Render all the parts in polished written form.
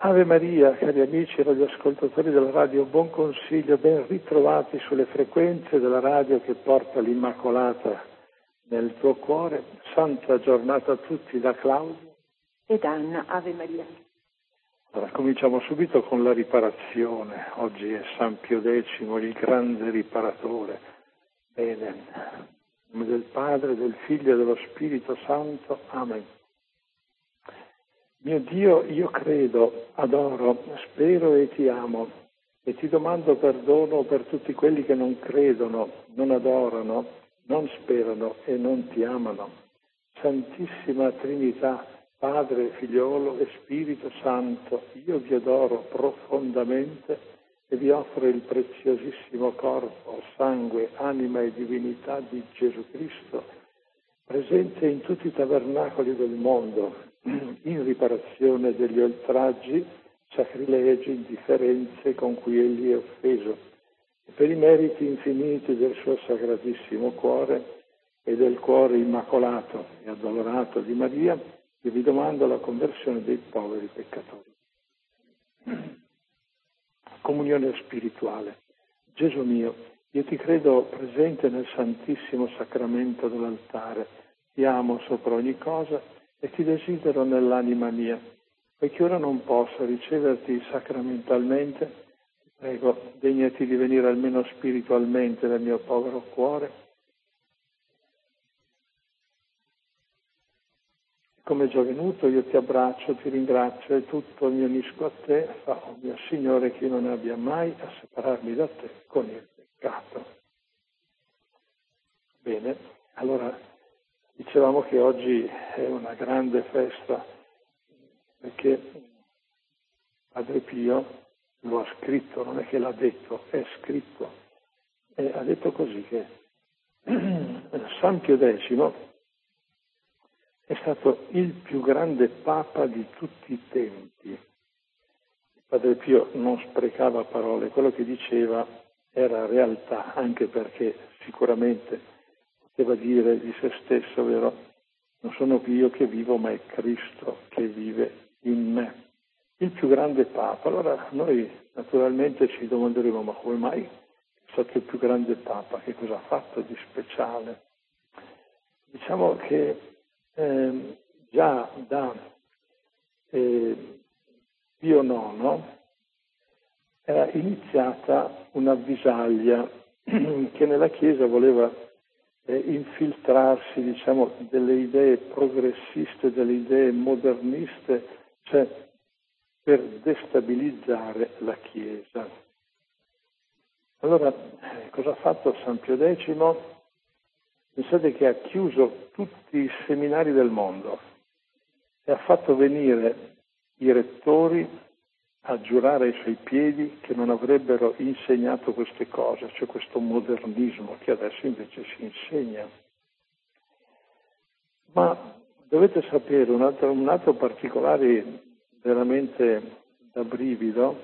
Ave Maria, cari amici radioascoltatori della radio, buon consiglio, ben ritrovati sulle frequenze della radio che porta l'Immacolata nel tuo cuore. Santa giornata a tutti da Claudio ed Anna. Ave Maria. Allora, cominciamo subito con la riparazione. Oggi è San Pio X, il grande riparatore. Bene, in nome del Padre, del Figlio e dello Spirito Santo. Amen. Mio Dio, io credo, adoro, spero e ti amo, e ti domando perdono per tutti quelli che non credono, non adorano, non sperano e non ti amano. Santissima Trinità, Padre, Figliolo e Spirito Santo, io vi adoro profondamente e vi offro il preziosissimo corpo, sangue, anima e divinità di Gesù Cristo, presente in tutti i tabernacoli del mondo, in riparazione degli oltraggi, sacrilegi, indifferenze con cui egli è offeso, e per i meriti infiniti del suo sacratissimo cuore e del cuore immacolato e addolorato di Maria, io vi domando la conversione dei poveri peccatori. Comunione spirituale. Gesù mio, io ti credo presente nel Santissimo Sacramento dell'altare, ti amo sopra ogni cosa e ti desidero nell'anima mia. Poiché ora non posso riceverti sacramentalmente, ti prego, degnati di venire almeno spiritualmente nel mio povero cuore. Come è già venuto, io ti abbraccio, ti ringrazio e tutto mi unisco a te, fa, oh mio Signore, che io non abbia mai a separarmi da te con il peccato. Bene, allora dicevamo che oggi è una grande festa perché Padre Pio lo ha scritto, non è che l'ha detto, è scritto, e ha detto così che San Pio X è stato il più grande Papa di tutti i tempi. Padre Pio non sprecava parole, quello che diceva era realtà, anche perché sicuramente poteva dire di se stesso, vero? Non sono più io che vivo, ma è Cristo che vive in me. Il più grande Papa. Allora noi naturalmente ci domanderemo, ma come mai è stato il più grande Papa? Che cosa ha fatto di speciale? Diciamo che già da Pio IX era iniziata un'avvisaglia che nella Chiesa voleva infiltrarsi, diciamo, delle idee progressiste, delle idee moderniste, cioè per destabilizzare la Chiesa. Allora, cosa ha fatto San Pio X? Pensate che ha chiuso tutti i seminari del mondo e ha fatto venire i rettori a giurare ai suoi piedi che non avrebbero insegnato queste cose, cioè questo modernismo che adesso invece si insegna. Ma dovete sapere un altro particolare veramente da brivido.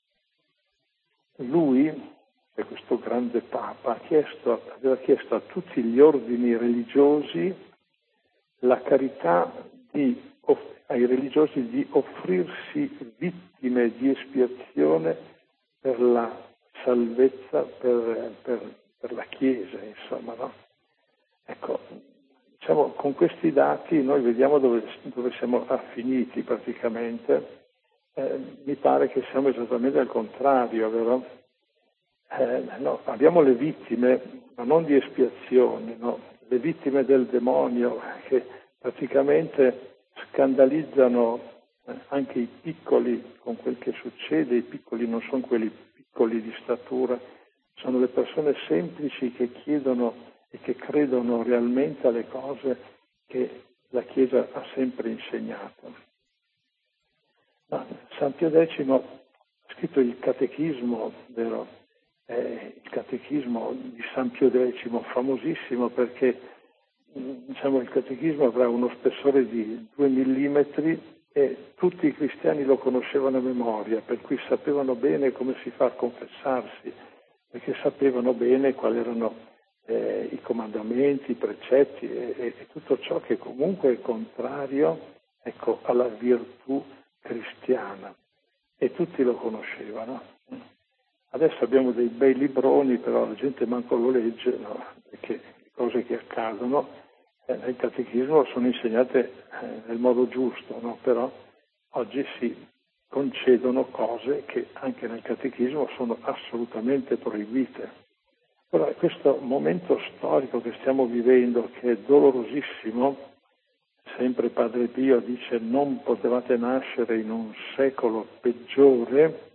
Lui, che questo grande Papa, aveva chiesto a tutti gli ordini religiosi la carità ai religiosi di offrirsi vittime di espiazione per la salvezza, per la Chiesa, insomma, no? Ecco, diciamo, con questi dati noi vediamo dove siamo affiniti praticamente. Mi pare che siamo esattamente al contrario, vero? No, abbiamo le vittime, ma non di espiazione, no? Le vittime del demonio che praticamente scandalizzano anche i piccoli con quel che succede. I piccoli non sono quelli piccoli di statura, sono le persone semplici che chiedono e che credono realmente alle cose che la Chiesa ha sempre insegnato. Ma San Pio X ha scritto il Catechismo, vero? Il Catechismo di San Pio X, famosissimo perché diciamo, il Catechismo avrà uno spessore di 2 millimetri e tutti i cristiani lo conoscevano a memoria, per cui sapevano bene come si fa a confessarsi, perché sapevano bene quali erano i comandamenti, i precetti e tutto ciò che comunque è contrario, ecco, alla virtù cristiana. e tutti lo conoscevano. Adesso abbiamo dei bei libroni, però la gente manco lo legge, no? Perché le cose che accadono nel catechismo sono insegnate nel modo giusto, no? Però oggi si concedono cose che anche nel catechismo sono assolutamente proibite. Ora, questo momento storico che stiamo vivendo, che è dolorosissimo, sempre Padre Pio dice non potevate nascere in un secolo peggiore,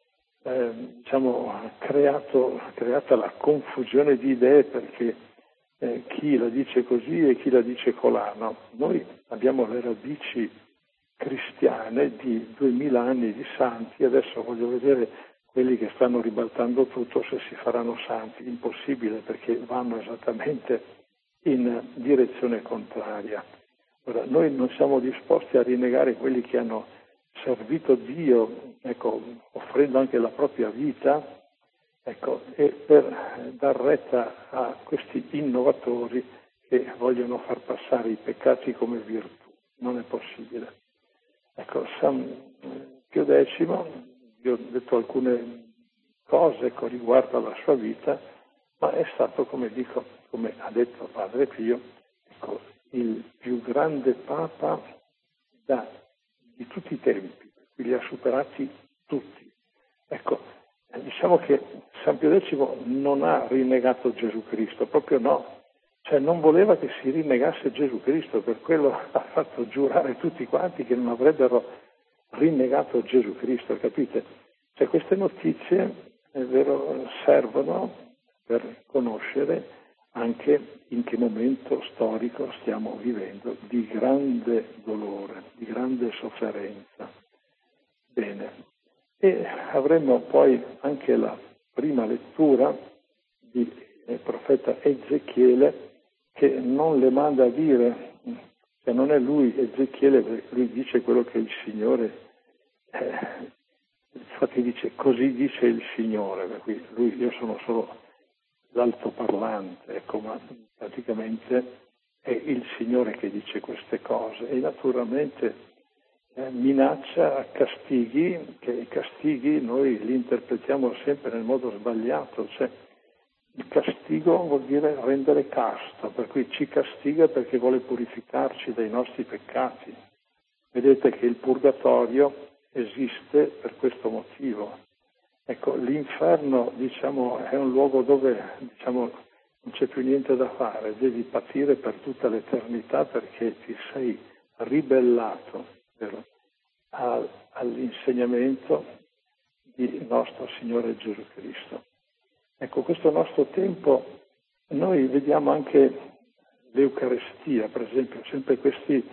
ha creata la confusione di idee perché chi la dice così e chi la dice colà. No? Noi abbiamo le radici cristiane di 2000 anni di santi, adesso voglio vedere quelli che stanno ribaltando tutto se si faranno santi, impossibile perché vanno esattamente in direzione contraria. Ora, noi non siamo disposti a rinnegare quelli che hanno servito Dio, ecco, offrendo anche la propria vita, ecco, e per dar retta a questi innovatori che vogliono far passare i peccati come virtù. Non è possibile. Ecco, San Pio X, io ho detto alcune cose riguardo alla sua vita, ma è stato, come ha detto Padre Pio, ecco, il più grande Papa di tutti i tempi, li ha superati tutti. Ecco, diciamo che San Pio X non ha rinnegato Gesù Cristo, proprio no. Cioè non voleva che si rinnegasse Gesù Cristo, per quello ha fatto giurare tutti quanti che non avrebbero rinnegato Gesù Cristo, capite? Cioè queste notizie, è vero, servono per conoscere anche in che momento storico stiamo vivendo di grande dolore, di grande sofferenza. Bene, e avremo poi anche la prima lettura di profeta Ezechiele, che non le manda a dire, che non è lui Ezechiele, perché lui dice quello che il Signore, infatti dice così dice il Signore, per cui io sono solo l'altoparlante, ecco, ma praticamente è il Signore che dice queste cose e naturalmente minaccia castighi, che i castighi noi li interpretiamo sempre nel modo sbagliato, cioè il castigo vuol dire rendere casto, per cui ci castiga perché vuole purificarci dai nostri peccati. Vedete che il purgatorio esiste per questo motivo. Ecco, l'inferno, è un luogo dove, non c'è più niente da fare, devi patire per tutta l'eternità perché ti sei ribellato, vero, all'insegnamento di nostro Signore Gesù Cristo. Ecco, questo nostro tempo, noi vediamo anche l'Eucarestia, per esempio, sempre queste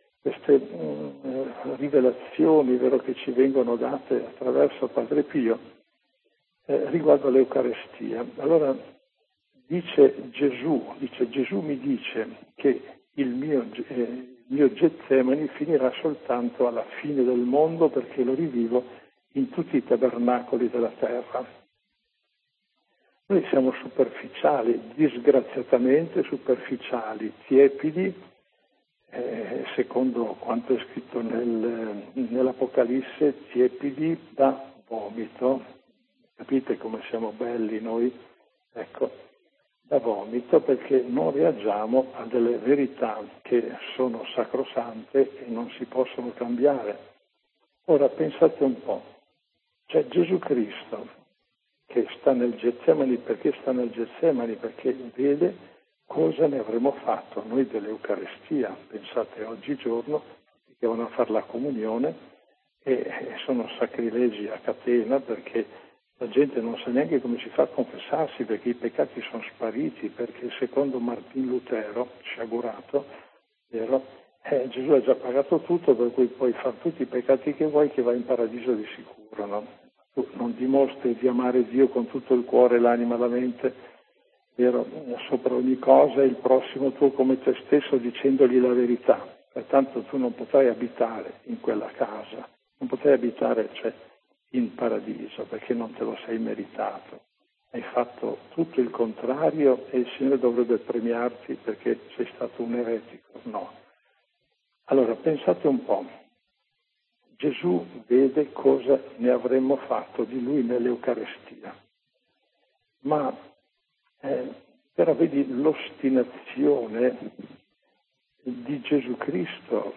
rivelazioni, vero, che ci vengono date attraverso Padre Pio, riguardo all'Eucarestia. Allora dice Gesù mi dice che il mio Getsemani finirà soltanto alla fine del mondo perché lo rivivo in tutti i tabernacoli della terra. Noi siamo superficiali, disgraziatamente superficiali, tiepidi, secondo quanto è scritto nell'Apocalisse, tiepidi da vomito. Capite come siamo belli noi? Ecco, da vomito perché non reagiamo a delle verità che sono sacrosante e non si possono cambiare. Ora pensate un po', c'è Gesù Cristo che sta nel Getsemani, perché sta nel Getsemani? Perché vede cosa ne avremo fatto noi dell'Eucarestia. Pensate oggigiorno che vanno a fare la comunione e sono sacrilegi a catena perché la gente non sa neanche come si fa a confessarsi perché i peccati sono spariti, perché secondo Martin Lutero, sciagurato, vero? Gesù ha già pagato tutto, per cui puoi fare tutti i peccati che vuoi che vai in paradiso di sicuro, no? Tu non dimostri di amare Dio con tutto il cuore, l'anima, la mente, vero? Sopra ogni cosa il prossimo tuo come te stesso dicendogli la verità. Pertanto tu non potrai abitare in quella casa, non potrai abitare, in paradiso, perché non te lo sei meritato. Hai fatto tutto il contrario e il Signore dovrebbe premiarti perché sei stato un eretico. No. Allora, pensate un po'. Gesù vede cosa ne avremmo fatto di lui nell'Eucarestia. Ma però vedi l'ostinazione di Gesù Cristo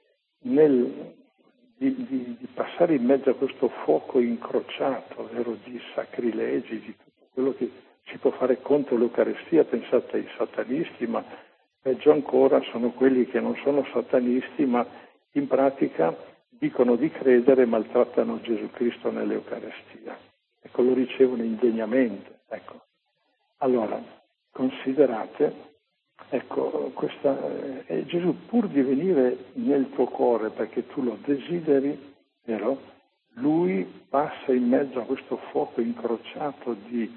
di passare in mezzo a questo fuoco incrociato, vero, di sacrilegi, di tutto quello che si può fare contro l'Eucarestia. Pensate ai satanisti, ma peggio ancora sono quelli che non sono satanisti, ma in pratica dicono di credere e maltrattano Gesù Cristo nell'Eucarestia. Ecco, lo ricevono indegnamente. Ecco. Allora, considerate, ecco, Gesù, pur di venire nel tuo cuore perché tu lo desideri, vero? Lui passa in mezzo a questo fuoco incrociato di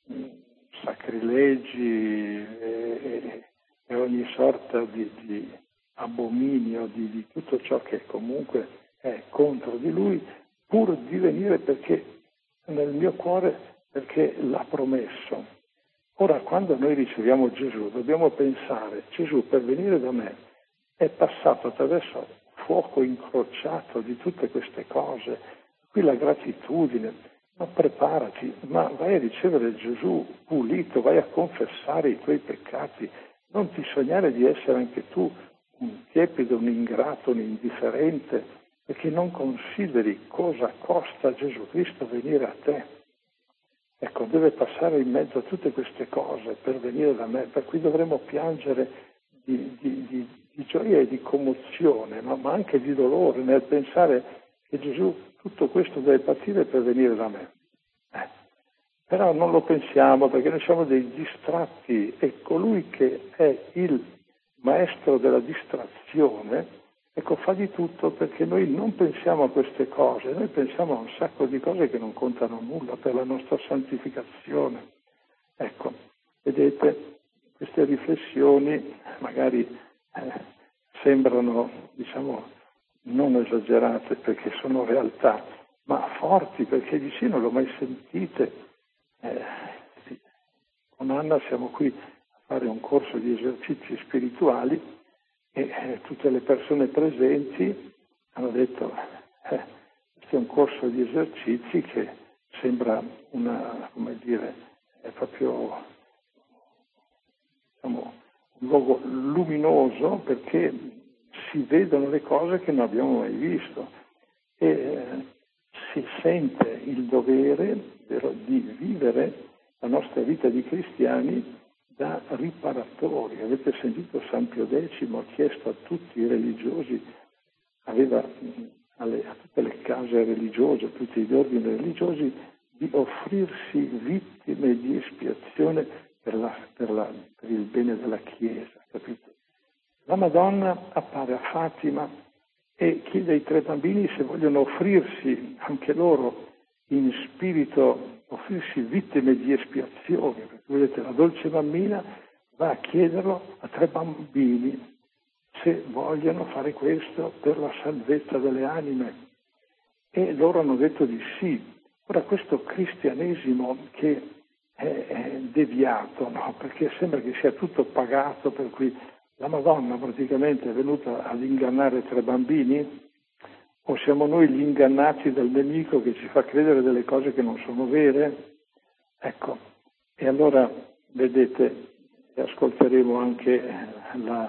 sacrilegi e ogni sorta di abominio, di tutto ciò che comunque è contro di lui, pur di venire perché nel mio cuore, perché l'ha promesso. Ora, quando noi riceviamo Gesù, dobbiamo pensare, Gesù per venire da me è passato attraverso fuoco incrociato di tutte queste cose, qui la gratitudine, ma preparati, ma vai a ricevere Gesù pulito, vai a confessare i tuoi peccati, non ti sognare di essere anche tu un tiepido, un ingrato, un indifferente, perché non consideri cosa costa a Gesù Cristo venire a te. Ecco, deve passare in mezzo a tutte queste cose per venire da me, per cui dovremo piangere di gioia e di commozione, no? Ma anche di dolore nel pensare che Gesù tutto questo deve patire per venire da me. Però non lo pensiamo perché noi siamo dei distratti e colui che è il maestro della distrazione, ecco, fa di tutto perché noi non pensiamo a queste cose, noi pensiamo a un sacco di cose che non contano nulla per la nostra santificazione. Ecco, vedete, queste riflessioni magari sembrano, diciamo, non esagerate perché sono realtà, ma forti perché dici non l'ho mai sentite. Sì. Con Anna siamo qui a fare un corso di esercizi spirituali e tutte le persone presenti hanno detto questo è un corso di esercizi che sembra è proprio diciamo, un luogo luminoso perché si vedono le cose che non abbiamo mai visto e si sente il dovere, vero, di vivere la nostra vita di cristiani da riparatori. Avete sentito San Pio X ha chiesto a tutti i religiosi, aveva a tutte le case religiose, a tutti gli ordini religiosi, di offrirsi vittime di espiazione per il bene della Chiesa, capito? La Madonna appare a Fatima e chiede ai 3 bambini se vogliono offrirsi anche loro in spirito, offrirsi vittime di espiazione, perché vedete la dolce bambina va a chiederlo a 3 bambini se vogliono fare questo per la salvezza delle anime e loro hanno detto di sì. Ora questo cristianesimo che è deviato, no? Perché sembra che sia tutto pagato, per cui la Madonna praticamente è venuta ad ingannare 3 bambini, o siamo noi gli ingannati dal nemico che ci fa credere delle cose che non sono vere? Ecco, e allora vedete, ascolteremo anche la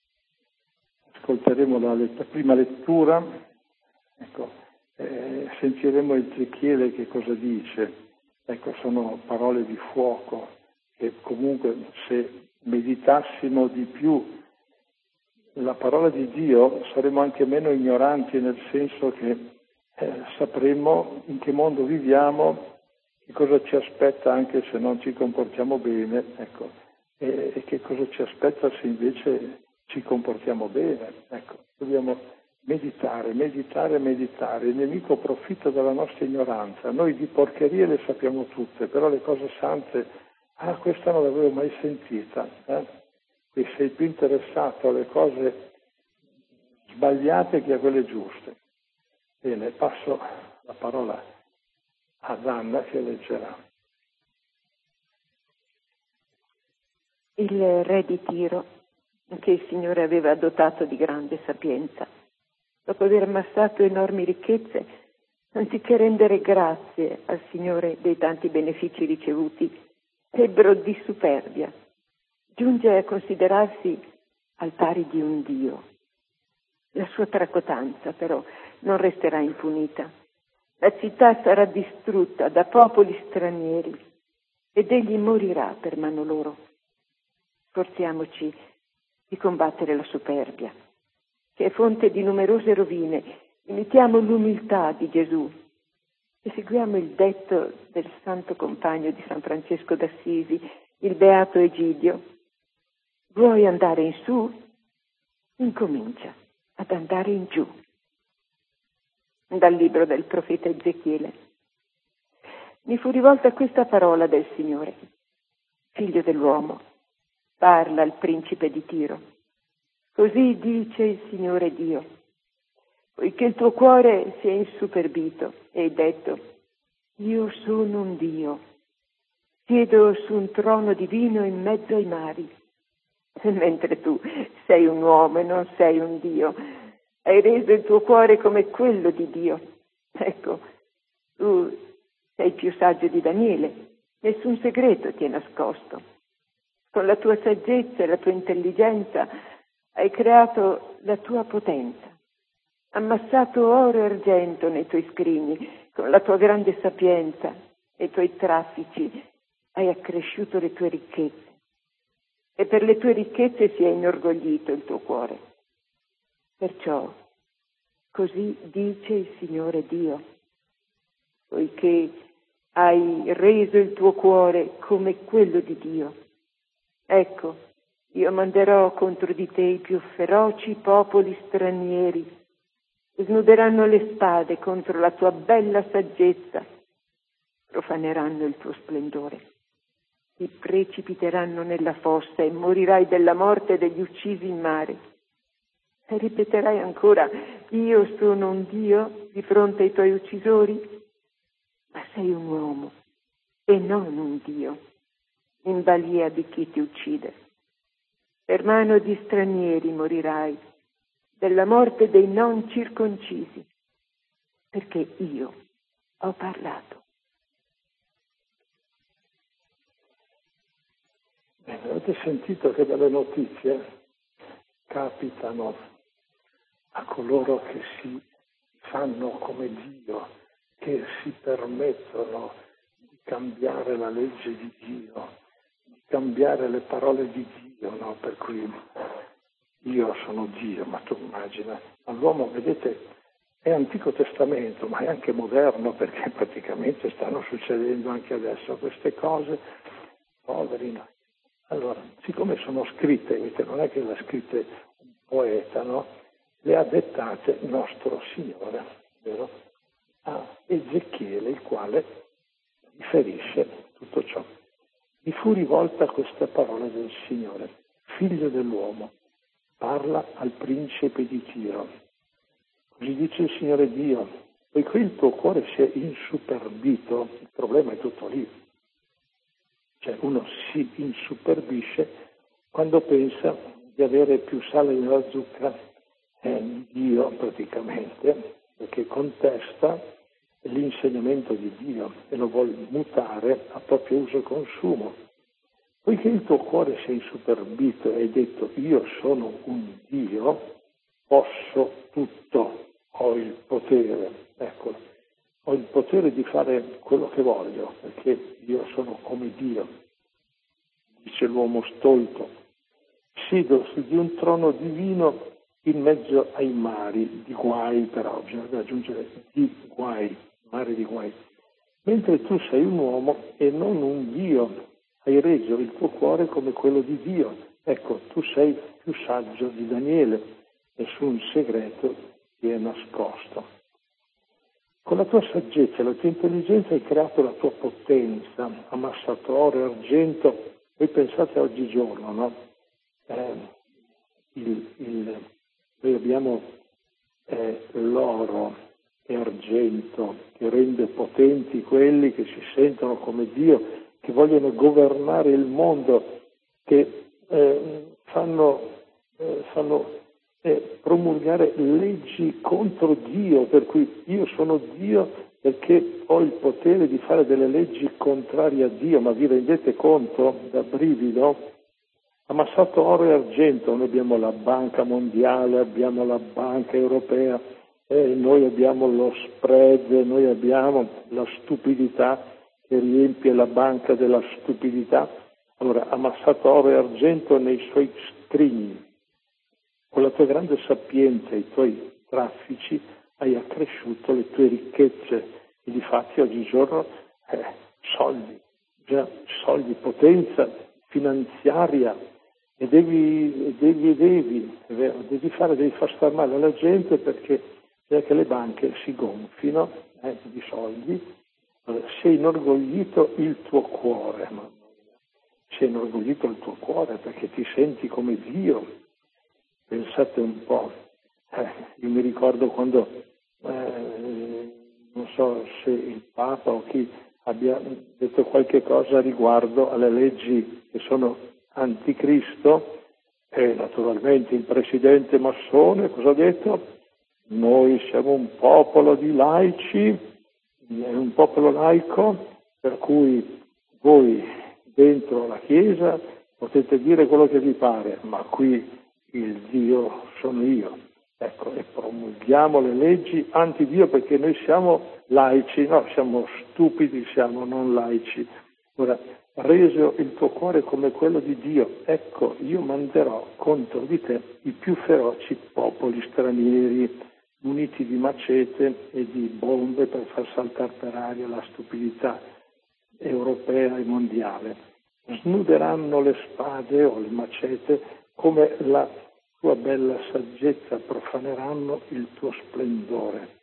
prima lettura, ecco, sentiremo Ezechiele che cosa dice. Ecco, sono parole di fuoco che comunque se meditassimo di più la parola di Dio saremo anche meno ignoranti, nel senso che sapremo in che mondo viviamo, che cosa ci aspetta anche se non ci comportiamo bene, ecco, e che cosa ci aspetta se invece ci comportiamo bene. Ecco, dobbiamo meditare. Il nemico approfitta della nostra ignoranza. Noi di porcherie le sappiamo tutte, però le cose sante, questa non l'avevo mai sentita. E sei più interessato alle cose sbagliate che a quelle giuste. Bene, passo la parola ad Anna che leggerà. Il re di Tiro, che il Signore aveva dotato di grande sapienza, dopo aver ammassato enormi ricchezze, anziché rendere grazie al Signore dei tanti benefici ricevuti, ebbero di superbia. Giunge a considerarsi al pari di un Dio. La sua tracotanza, però, non resterà impunita. La città sarà distrutta da popoli stranieri ed egli morirà per mano loro. Sforziamoci di combattere la superbia, che è fonte di numerose rovine. Imitiamo l'umiltà di Gesù e seguiamo il detto del santo compagno di San Francesco d'Assisi, il beato Egidio. Vuoi andare in su? Incomincia ad andare in giù. Dal libro del profeta Ezechiele. Mi fu rivolta questa parola del Signore: figlio dell'uomo, parla al principe di Tiro. Così dice il Signore Dio: poiché il tuo cuore si è insuperbito e hai detto: io sono un Dio, siedo su un trono divino in mezzo ai mari, mentre tu sei un uomo e non sei un Dio, hai reso il tuo cuore come quello di Dio. Ecco, tu sei più saggio di Daniele, nessun segreto ti è nascosto. Con la tua saggezza e la tua intelligenza hai creato la tua potenza, ammassato oro e argento nei tuoi scrigni, con la tua grande sapienza e i tuoi traffici hai accresciuto le tue ricchezze. E per le tue ricchezze si è inorgoglito il tuo cuore. Perciò, così dice il Signore Dio: poiché hai reso il tuo cuore come quello di Dio, ecco, io manderò contro di te i più feroci popoli stranieri, snuderanno le spade contro la tua bella saggezza, profaneranno il tuo splendore. Ti precipiteranno nella fossa e morirai della morte degli uccisi in mare. E ripeterai ancora: io sono un Dio di fronte ai tuoi uccisori? Ma sei un uomo e non un Dio, in balia di chi ti uccide. Per mano di stranieri morirai, della morte dei non circoncisi, perché io ho parlato. Avete sentito che delle notizie capitano a coloro che si fanno come Dio, che si permettono di cambiare la legge di Dio, di cambiare le parole di Dio, no? Per cui io sono Dio, ma tu immagina, all'uomo, vedete, è Antico Testamento, ma è anche moderno, perché praticamente stanno succedendo anche adesso queste cose, poveri noi. Allora, siccome sono scritte, vedete, non è che le ha scritte un poeta, no? Le ha dettate nostro Signore, vero? A Ezechiele, il quale riferisce tutto ciò. Mi fu rivolta questa parola del Signore: figlio dell'uomo, parla al principe di Tiro. Così dice il Signore Dio: poiché il tuo cuore si è insuperbito, il problema è tutto lì. Cioè uno si insuperbisce quando pensa di avere più sale nella zucca di Dio praticamente, perché contesta l'insegnamento di Dio e lo vuole mutare a proprio uso e consumo. Poiché il tuo cuore si è insuperbito e hai detto: io sono un Dio, posso tutto, ho il potere, ecco. Ho il potere di fare quello che voglio, perché io sono come Dio, dice l'uomo stolto. Siedo su di un trono divino in mezzo ai mari di guai, però bisogna aggiungere di guai, mari di guai. Mentre tu sei un uomo e non un Dio, hai reso il tuo cuore come quello di Dio. Ecco, tu sei più saggio di Daniele, nessun segreto ti è nascosto. Con la tua saggezza e la tua intelligenza hai creato la tua potenza, ammassato oro e argento. Voi pensate oggigiorno, no? Noi abbiamo l'oro e argento che rende potenti quelli che si sentono come Dio, che vogliono governare il mondo, che fanno promulgare leggi contro Dio, per cui io sono Dio perché ho il potere di fare delle leggi contrarie a Dio, ma vi rendete conto? Da brivido. Ammassato oro e argento, noi abbiamo la Banca Mondiale, abbiamo la Banca Europea, noi abbiamo lo spread, noi abbiamo la stupidità che riempie la banca della stupidità. Allora, ammassato oro e argento nei suoi scrigni, con la tua grande sapienza e i tuoi traffici hai accresciuto le tue ricchezze e difatti oggigiorno soldi, potenza finanziaria e devi far star male alla gente perché le banche si gonfino di soldi. Allora, si è inorgoglito il tuo cuore, mamma mia. Si è inorgoglito il tuo cuore perché ti senti come Dio. Pensate un po', io mi ricordo quando, non so se il Papa o chi abbia detto qualche cosa riguardo alle leggi che sono anticristo, e naturalmente il presidente massone cosa ha detto? Noi siamo un popolo di laici, un popolo laico, per cui voi dentro la Chiesa potete dire quello che vi pare, ma qui il Dio sono io. Ecco, e promulghiamo le leggi anti-Dio perché noi siamo laici, no, siamo stupidi, siamo non laici. Ora, reso il tuo cuore come quello di Dio, ecco, io manderò contro di te i più feroci popoli stranieri, muniti di macete e di bombe per far saltare per aria la stupidità europea e mondiale. Snuderanno le spade o le macete come la tua bella saggezza, profaneranno il tuo splendore.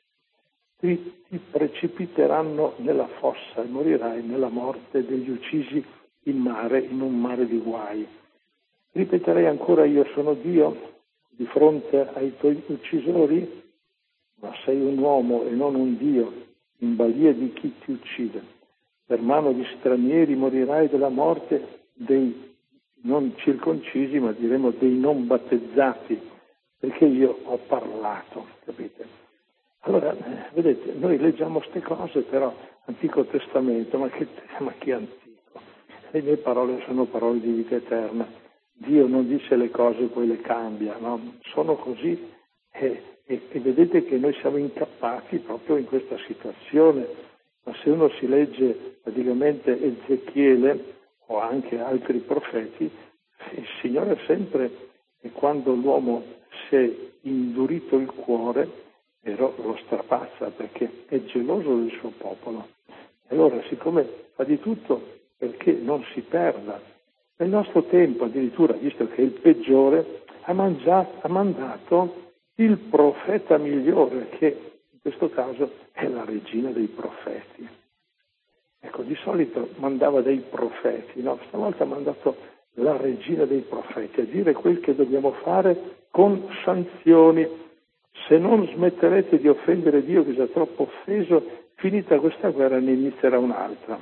Ti precipiteranno nella fossa e morirai nella morte degli uccisi in mare, in un mare di guai. Ripeterei ancora: io sono Dio di fronte ai tuoi uccisori, ma sei un uomo e non un Dio, in balia di chi ti uccide. Per mano di stranieri morirai della morte dei non circoncisi, ma diremo dei non battezzati, perché io ho parlato, capite? Allora, vedete, noi leggiamo queste cose, però, Antico Testamento, ma che antico? Le mie parole sono parole di vita eterna. Dio non dice le cose e poi le cambia, no? Sono così e vedete che noi siamo incappati proprio in questa situazione. Ma se uno si legge praticamente Ezechiele o anche altri profeti, il Signore sempre, e quando l'uomo si è indurito il cuore, però lo strapazza perché è geloso del suo popolo. E allora, siccome fa di tutto perché non si perda, nel nostro tempo addirittura, visto che è il peggiore, ha mandato il profeta migliore, che in questo caso è la regina dei profeti. Ecco, di solito mandava dei profeti, no? Stavolta ha mandato la regina dei profeti a dire quel che dobbiamo fare con sanzioni. Se non smetterete di offendere Dio, che è già troppo offeso, finita questa guerra ne inizierà un'altra.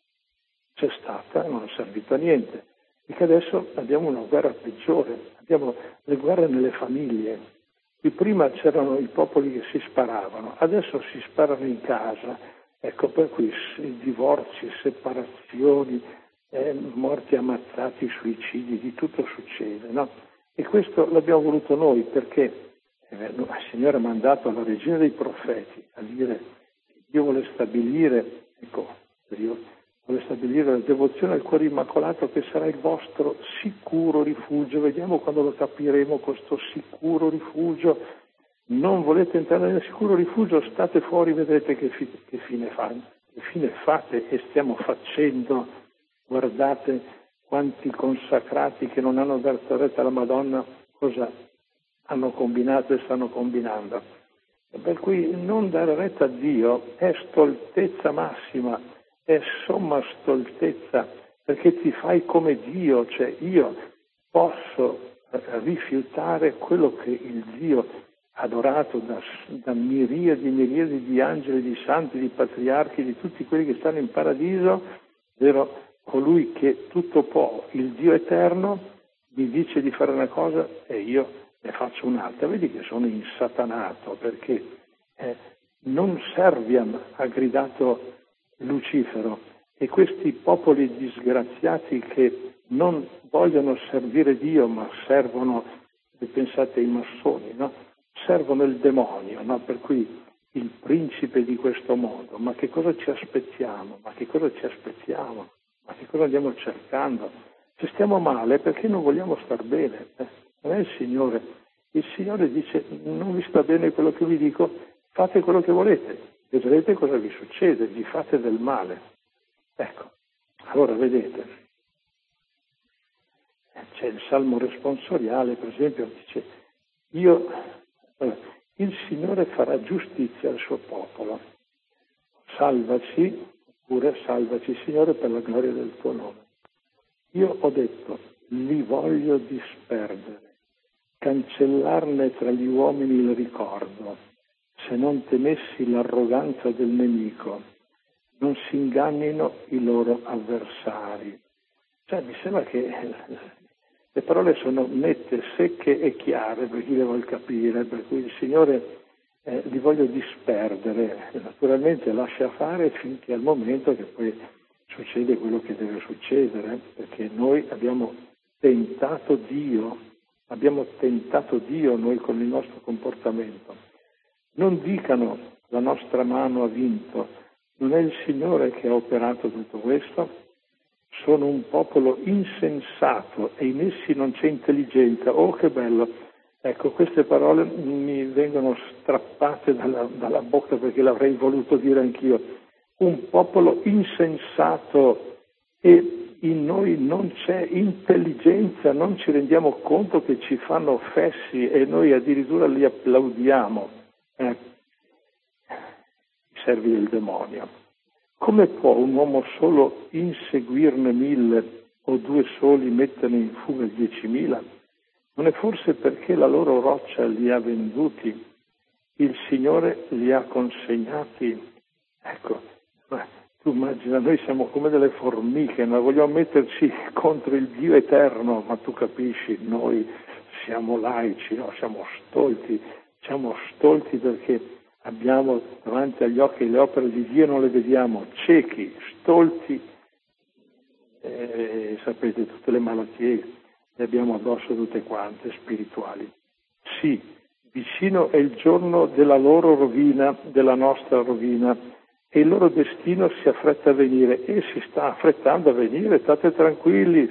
C'è stata, non è servito a niente, perché adesso abbiamo una guerra peggiore, abbiamo le guerre nelle famiglie. Qui prima c'erano i popoli che si sparavano, adesso si sparano in casa. Ecco, per cui divorzi, separazioni, morti ammazzati, suicidi, di tutto succede, no? E questo l'abbiamo voluto noi perché il Signore ha mandato la regina dei profeti a dire che Dio vuole stabilire, vuole stabilire la devozione al cuore immacolato, che sarà il vostro sicuro rifugio. Vediamo quando lo capiremo, questo sicuro rifugio. Non volete entrare nel sicuro rifugio, state fuori, vedrete che fine fate e stiamo facendo. Guardate quanti consacrati che non hanno dato retta alla Madonna, cosa hanno combinato e stanno combinando. Per cui non dare retta a Dio è stoltezza massima, è somma stoltezza, perché ti fai come Dio, cioè io posso rifiutare quello che il Dio adorato da miriadi e miriadi di angeli, di santi, di patriarchi, di tutti quelli che stanno in paradiso, vero? Colui che tutto può, il Dio eterno, mi dice di fare una cosa e io Ne faccio un'altra, vedi che sono insatanato perché non serviam, ha gridato Lucifero, e questi popoli disgraziati che non vogliono servire Dio ma servono, pensate ai massoni, no? Servono il demonio, no? Per cui il principe di questo mondo, ma che cosa ci aspettiamo? Ma che cosa ci aspettiamo? Ma che cosa andiamo cercando? Se stiamo male perché non vogliamo star bene? Non è il Signore. Il Signore dice: non vi sta bene quello che vi dico, fate quello che volete, vedrete cosa vi succede, vi fate del male. Ecco, allora vedete, c'è il Salmo responsoriale, per esempio, dice: il Signore farà giustizia al suo popolo, salvaci, oppure salvaci Signore per la gloria del tuo nome. Io ho detto: li voglio disperdere, cancellarne tra gli uomini il ricordo, se non temessi l'arroganza del nemico, non si ingannino i loro avversari. Cioè mi sembra che le parole sono nette, secche e chiare per chi le vuol capire, per cui il Signore li voglio disperdere, naturalmente lascia fare finché al momento che poi succede quello che deve succedere, perché noi abbiamo tentato Dio noi con il nostro comportamento. Non dicano la nostra mano ha vinto, non è il Signore che ha operato tutto questo? Sono un popolo insensato e in essi non c'è intelligenza. Oh, che bello! Ecco, queste parole mi vengono strappate dalla bocca perché l'avrei voluto dire anch'io. Un popolo insensato e in noi non c'è intelligenza, non ci rendiamo conto che ci fanno fessi e noi addirittura li applaudiamo. I servi del demonio. Come può un uomo solo inseguirne 1000 o 2 soli metterne in fuga 10.000? Non è forse perché la loro roccia li ha venduti, il Signore li ha consegnati? Ecco, tu immagina, noi siamo come delle formiche, noi vogliamo metterci contro il Dio eterno, ma tu capisci, noi siamo laici, no? Siamo stolti perché abbiamo davanti agli occhi le opere di Dio, non le vediamo, ciechi, stolti, sapete tutte le malattie le abbiamo addosso tutte quante, spirituali. Sì, vicino è il giorno della loro rovina, della nostra rovina, e il loro destino si affretta a venire, e si sta affrettando a venire, state tranquilli,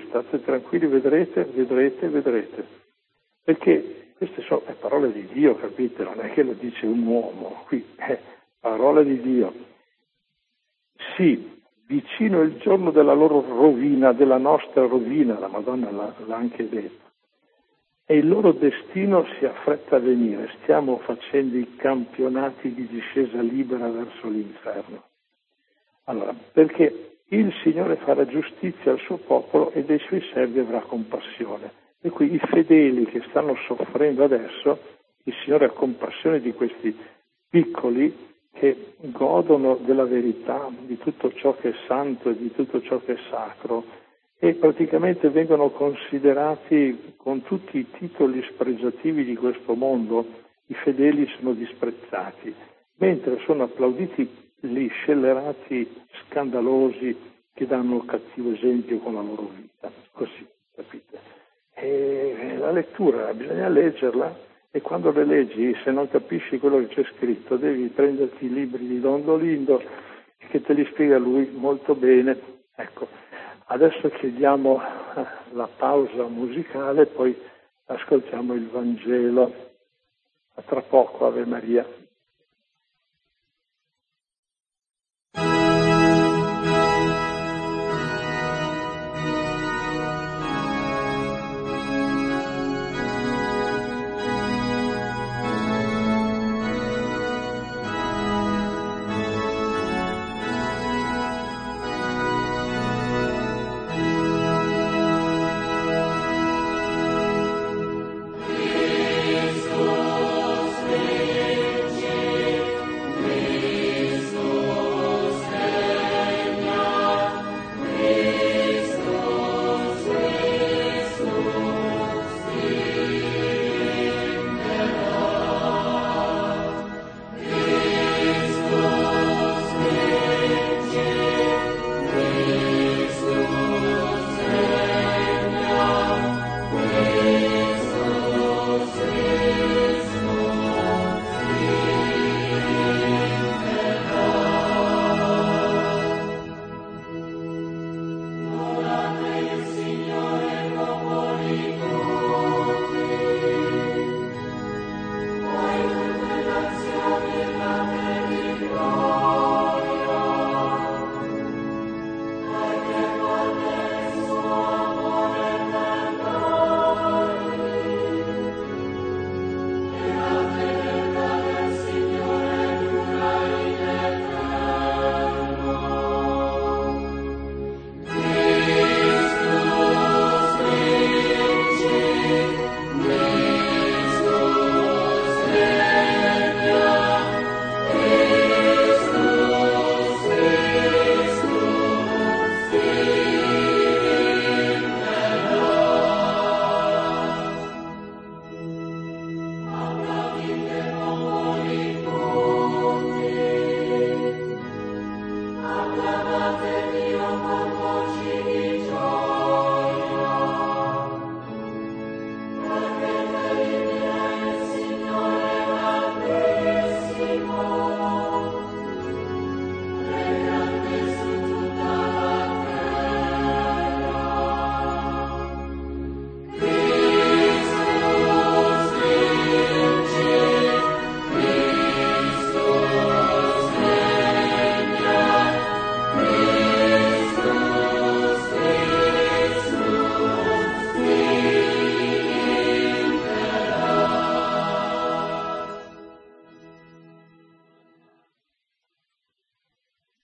vedrete. Perché queste sono parole di Dio, capite? Non è che lo dice un uomo, qui è parola di Dio. Sì, vicino è il giorno della loro rovina, della nostra rovina, la Madonna l'ha anche detto. E il loro destino si affretta a venire. Stiamo facendo i campionati di discesa libera verso l'inferno. Allora, perché il Signore farà giustizia al suo popolo e dei suoi servi avrà compassione. E qui i fedeli che stanno soffrendo adesso, il Signore ha compassione di questi piccoli che godono della verità, di tutto ciò che è santo e di tutto ciò che è sacro, e praticamente vengono considerati con tutti i titoli spregiativi di questo mondo. I fedeli sono disprezzati, mentre sono applauditi gli scellerati scandalosi che danno cattivo esempio con la loro vita. Così, capite? E la lettura bisogna leggerla, e quando le leggi, se non capisci quello che c'è scritto, devi prenderti i libri di Don Dolindo che te li spiega lui molto bene. Ecco, adesso chiediamo la pausa musicale, poi ascoltiamo il Vangelo. A tra poco, Ave Maria.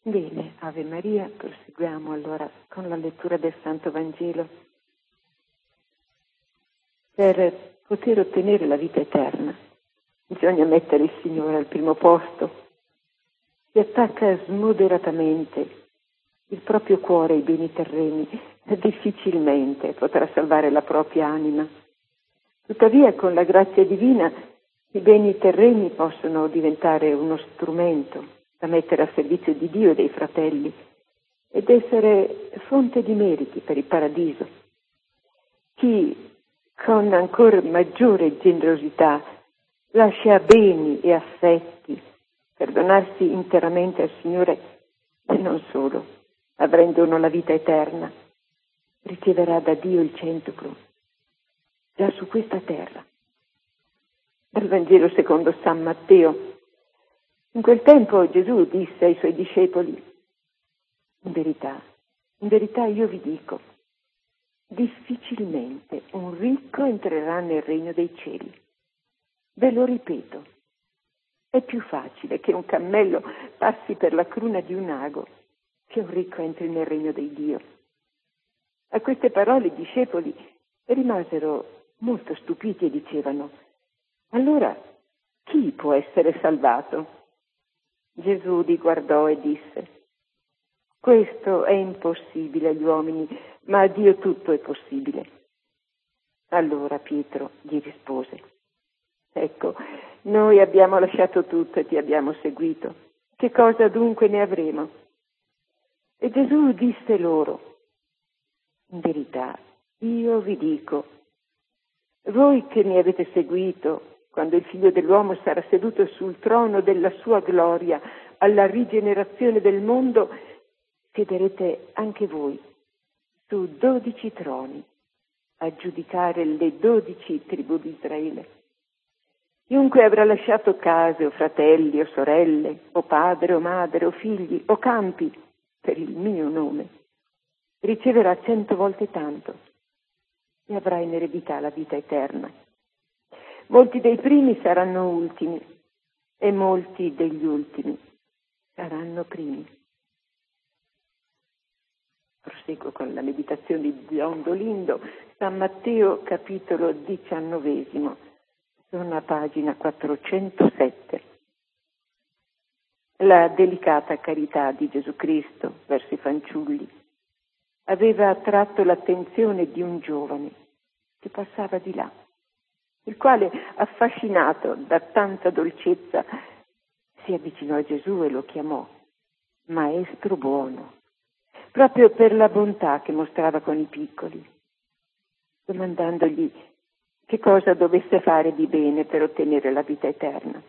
Bene, Ave Maria, proseguiamo allora con la lettura del Santo Vangelo. Per poter ottenere la vita eterna bisogna mettere il Signore al primo posto. Si attacca smoderatamente il proprio cuore ai beni terreni, difficilmente potrà salvare la propria anima. Tuttavia, con la grazia divina, i beni terreni possono diventare uno strumento da mettere a servizio di Dio e dei fratelli ed essere fonte di meriti per il paradiso. Chi con ancora maggiore generosità lascia beni e affetti per donarsi interamente al Signore, e non solo, avrà in dono la vita eterna, riceverà da Dio il centuplo, già su questa terra. Dal Vangelo secondo San Matteo. In quel tempo Gesù disse ai suoi discepoli: in verità io vi dico, difficilmente un ricco entrerà nel regno dei cieli. Ve lo ripeto, è più facile che un cammello passi per la cruna di un ago che un ricco entri nel regno dei Dio. A queste parole i discepoli rimasero molto stupiti e dicevano: allora chi può essere salvato? Gesù li guardò e disse: questo è impossibile agli uomini, ma a Dio tutto è possibile. Allora Pietro gli rispose: ecco, noi abbiamo lasciato tutto e ti abbiamo seguito. Che cosa dunque ne avremo? E Gesù disse loro: in verità, io vi dico, voi che mi avete seguito, quando il Figlio dell'uomo sarà seduto sul trono della sua gloria, alla rigenerazione del mondo, siederete anche voi su 12 troni a giudicare le 12 tribù di Israele. Chiunque avrà lasciato case o fratelli o sorelle, o padre o madre o figli o campi per il mio nome, riceverà 100 volte tanto e avrà in eredità la vita eterna. Molti dei primi saranno ultimi e molti degli ultimi saranno primi. Proseguo con la meditazione di Don Dolindo, San Matteo capitolo 19, sono a pagina 407. La delicata carità di Gesù Cristo verso i fanciulli aveva attratto l'attenzione di un giovane che passava di là, il quale, affascinato da tanta dolcezza, si avvicinò a Gesù e lo chiamò Maestro buono, proprio per la bontà che mostrava con i piccoli, domandandogli che cosa dovesse fare di bene per ottenere la vita eterna.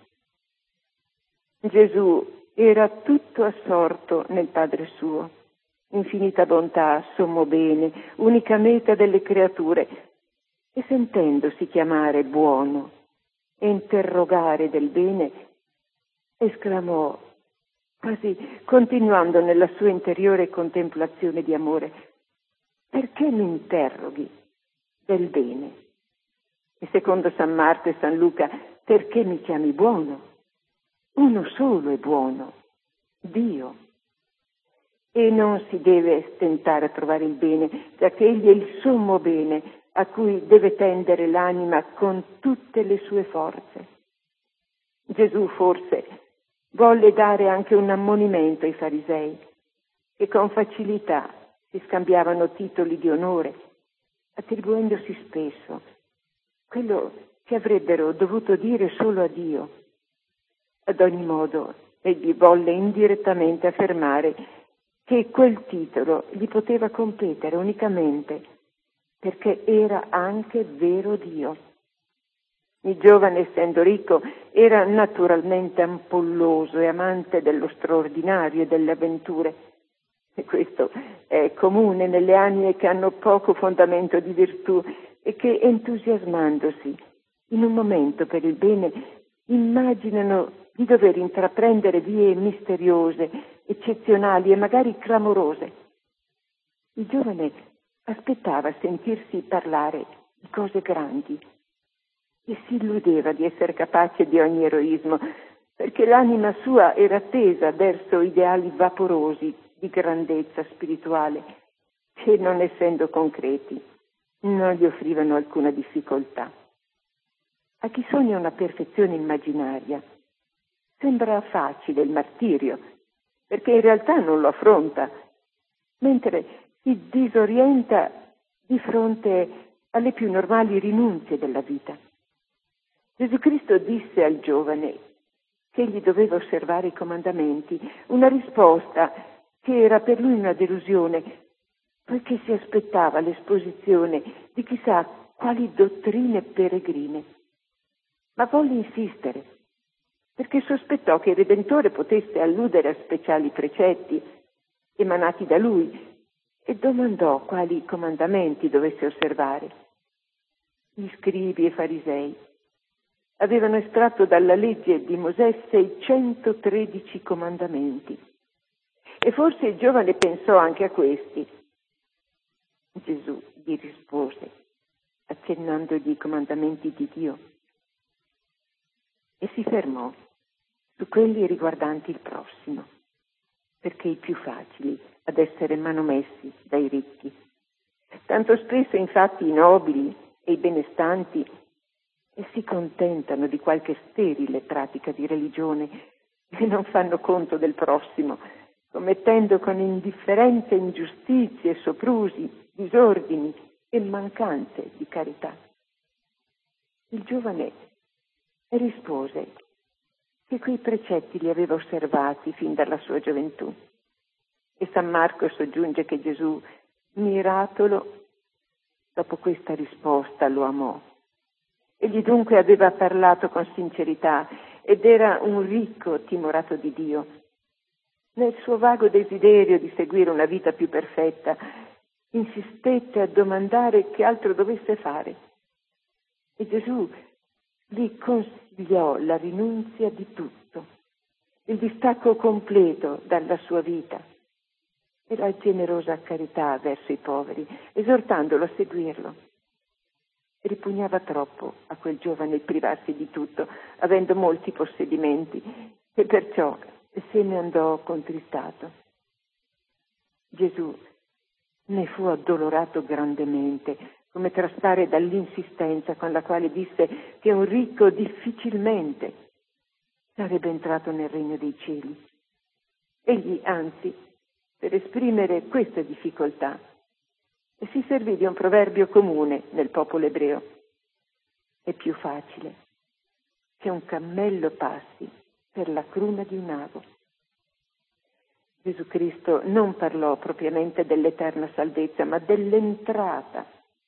Gesù era tutto assorto nel Padre suo, infinita bontà, sommo bene, unica meta delle creature, e sentendosi chiamare buono e interrogare del bene, esclamò, quasi continuando nella sua interiore contemplazione di amore: perché mi interroghi del bene? E secondo San Marco e San Luca, perché mi chiami buono? Uno solo è buono, Dio. E non si deve stentare a trovare il bene, giacché Egli è il sommo bene a cui deve tendere l'anima con tutte le sue forze. Gesù forse volle dare anche un ammonimento ai farisei, che con facilità si scambiavano titoli di onore, attribuendosi spesso quello che avrebbero dovuto dire solo a Dio. Ad ogni modo, egli volle indirettamente affermare che quel titolo gli poteva competere unicamente perché era anche vero Dio. Il giovane, essendo ricco, era naturalmente ampolloso e amante dello straordinario e delle avventure. E questo è comune nelle anime che hanno poco fondamento di virtù e che, entusiasmandosi in un momento per il bene, immaginano di dover intraprendere vie misteriose, eccezionali e magari clamorose. Il giovane aspettava sentirsi parlare di cose grandi e si illudeva di essere capace di ogni eroismo, perché l'anima sua era tesa verso ideali vaporosi di grandezza spirituale che, non essendo concreti, non gli offrivano alcuna difficoltà. A chi sogna una perfezione immaginaria sembra facile il martirio, perché in realtà non lo affronta, mentre si disorienta di fronte alle più normali rinunzie della vita. Gesù Cristo disse al giovane che egli doveva osservare i comandamenti, una risposta che era per lui una delusione, poiché si aspettava l'esposizione di chissà quali dottrine peregrine. Ma volle insistere, perché sospettò che il Redentore potesse alludere a speciali precetti emanati da lui, e domandò quali comandamenti dovesse osservare. Gli scribi e farisei avevano estratto dalla legge di Mosè 613 comandamenti, e forse il giovane pensò anche a questi. Gesù gli rispose, accennandogli i comandamenti di Dio, e si fermò su quelli riguardanti il prossimo, perché i più facili ad essere manomessi dai ricchi. Tanto spesso infatti i nobili e i benestanti si contentano di qualche sterile pratica di religione e non fanno conto del prossimo, commettendo con indifferenza ingiustizie, soprusi, disordini e mancanze di carità. Il giovane rispose che quei precetti li aveva osservati fin dalla sua gioventù. E San Marco soggiunge che Gesù, miratolo, dopo questa risposta lo amò. Egli dunque aveva parlato con sincerità ed era un ricco timorato di Dio. Nel suo vago desiderio di seguire una vita più perfetta, insistette a domandare che altro dovesse fare. E Gesù gli consigliò la rinunzia di tutto, il distacco completo dalla sua vita e la generosa carità verso i poveri, esortandolo a seguirlo. Ripugnava troppo a quel giovane il privarsi di tutto, avendo molti possedimenti, e perciò se ne andò contristato. Gesù ne fu addolorato grandemente, come traspare dall'insistenza con la quale disse che un ricco difficilmente sarebbe entrato nel regno dei cieli. Egli, anzi, per esprimere questa difficoltà, si servì di un proverbio comune nel popolo ebreo. È più facile che un cammello passi per la cruna di un ago. Gesù Cristo non parlò propriamente dell'eterna salvezza, ma dell'entrata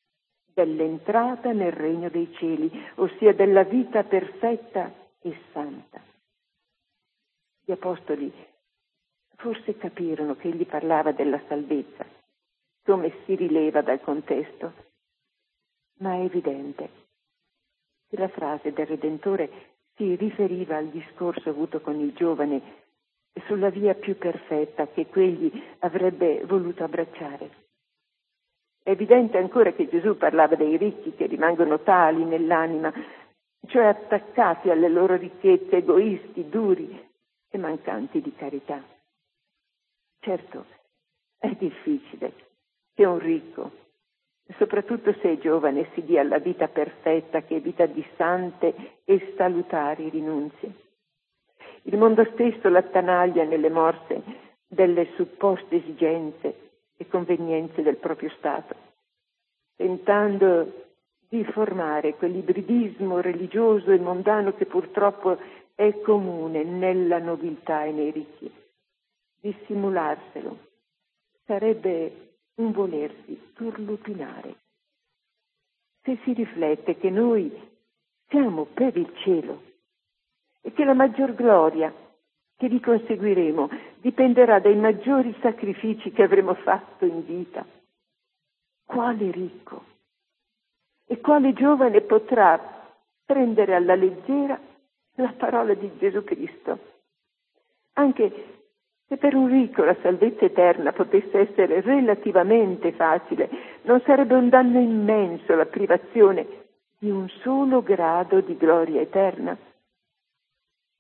nel regno dei cieli, ossia della vita perfetta e santa. Gli apostoli forse capirono che egli parlava della salvezza, come si rileva dal contesto, ma è evidente che la frase del Redentore si riferiva al discorso avuto con il giovane sulla via più perfetta che quegli avrebbe voluto abbracciare. È evidente ancora che Gesù parlava dei ricchi che rimangono tali nell'anima, cioè attaccati alle loro ricchezze, egoisti, duri e mancanti di carità. Certo, è difficile che un ricco, soprattutto se è giovane, si dia alla vita perfetta che è vita di sante e salutari rinunzie. Il mondo stesso l'attanaglia nelle morse delle supposte esigenze e convenienze del proprio stato, tentando di formare quell'ibridismo religioso e mondano che purtroppo è comune nella nobiltà e nei ricchi. Dissimularselo sarebbe un volersi turlupinare. Se si riflette che noi siamo per il cielo e che la maggior gloria che vi conseguiremo dipenderà dai maggiori sacrifici che avremo fatto in vita, quale ricco e quale giovane potrà prendere alla leggera la parola di Gesù Cristo? Anche se per un ricco la salvezza eterna potesse essere relativamente facile, non sarebbe un danno immenso la privazione di un solo grado di gloria eterna?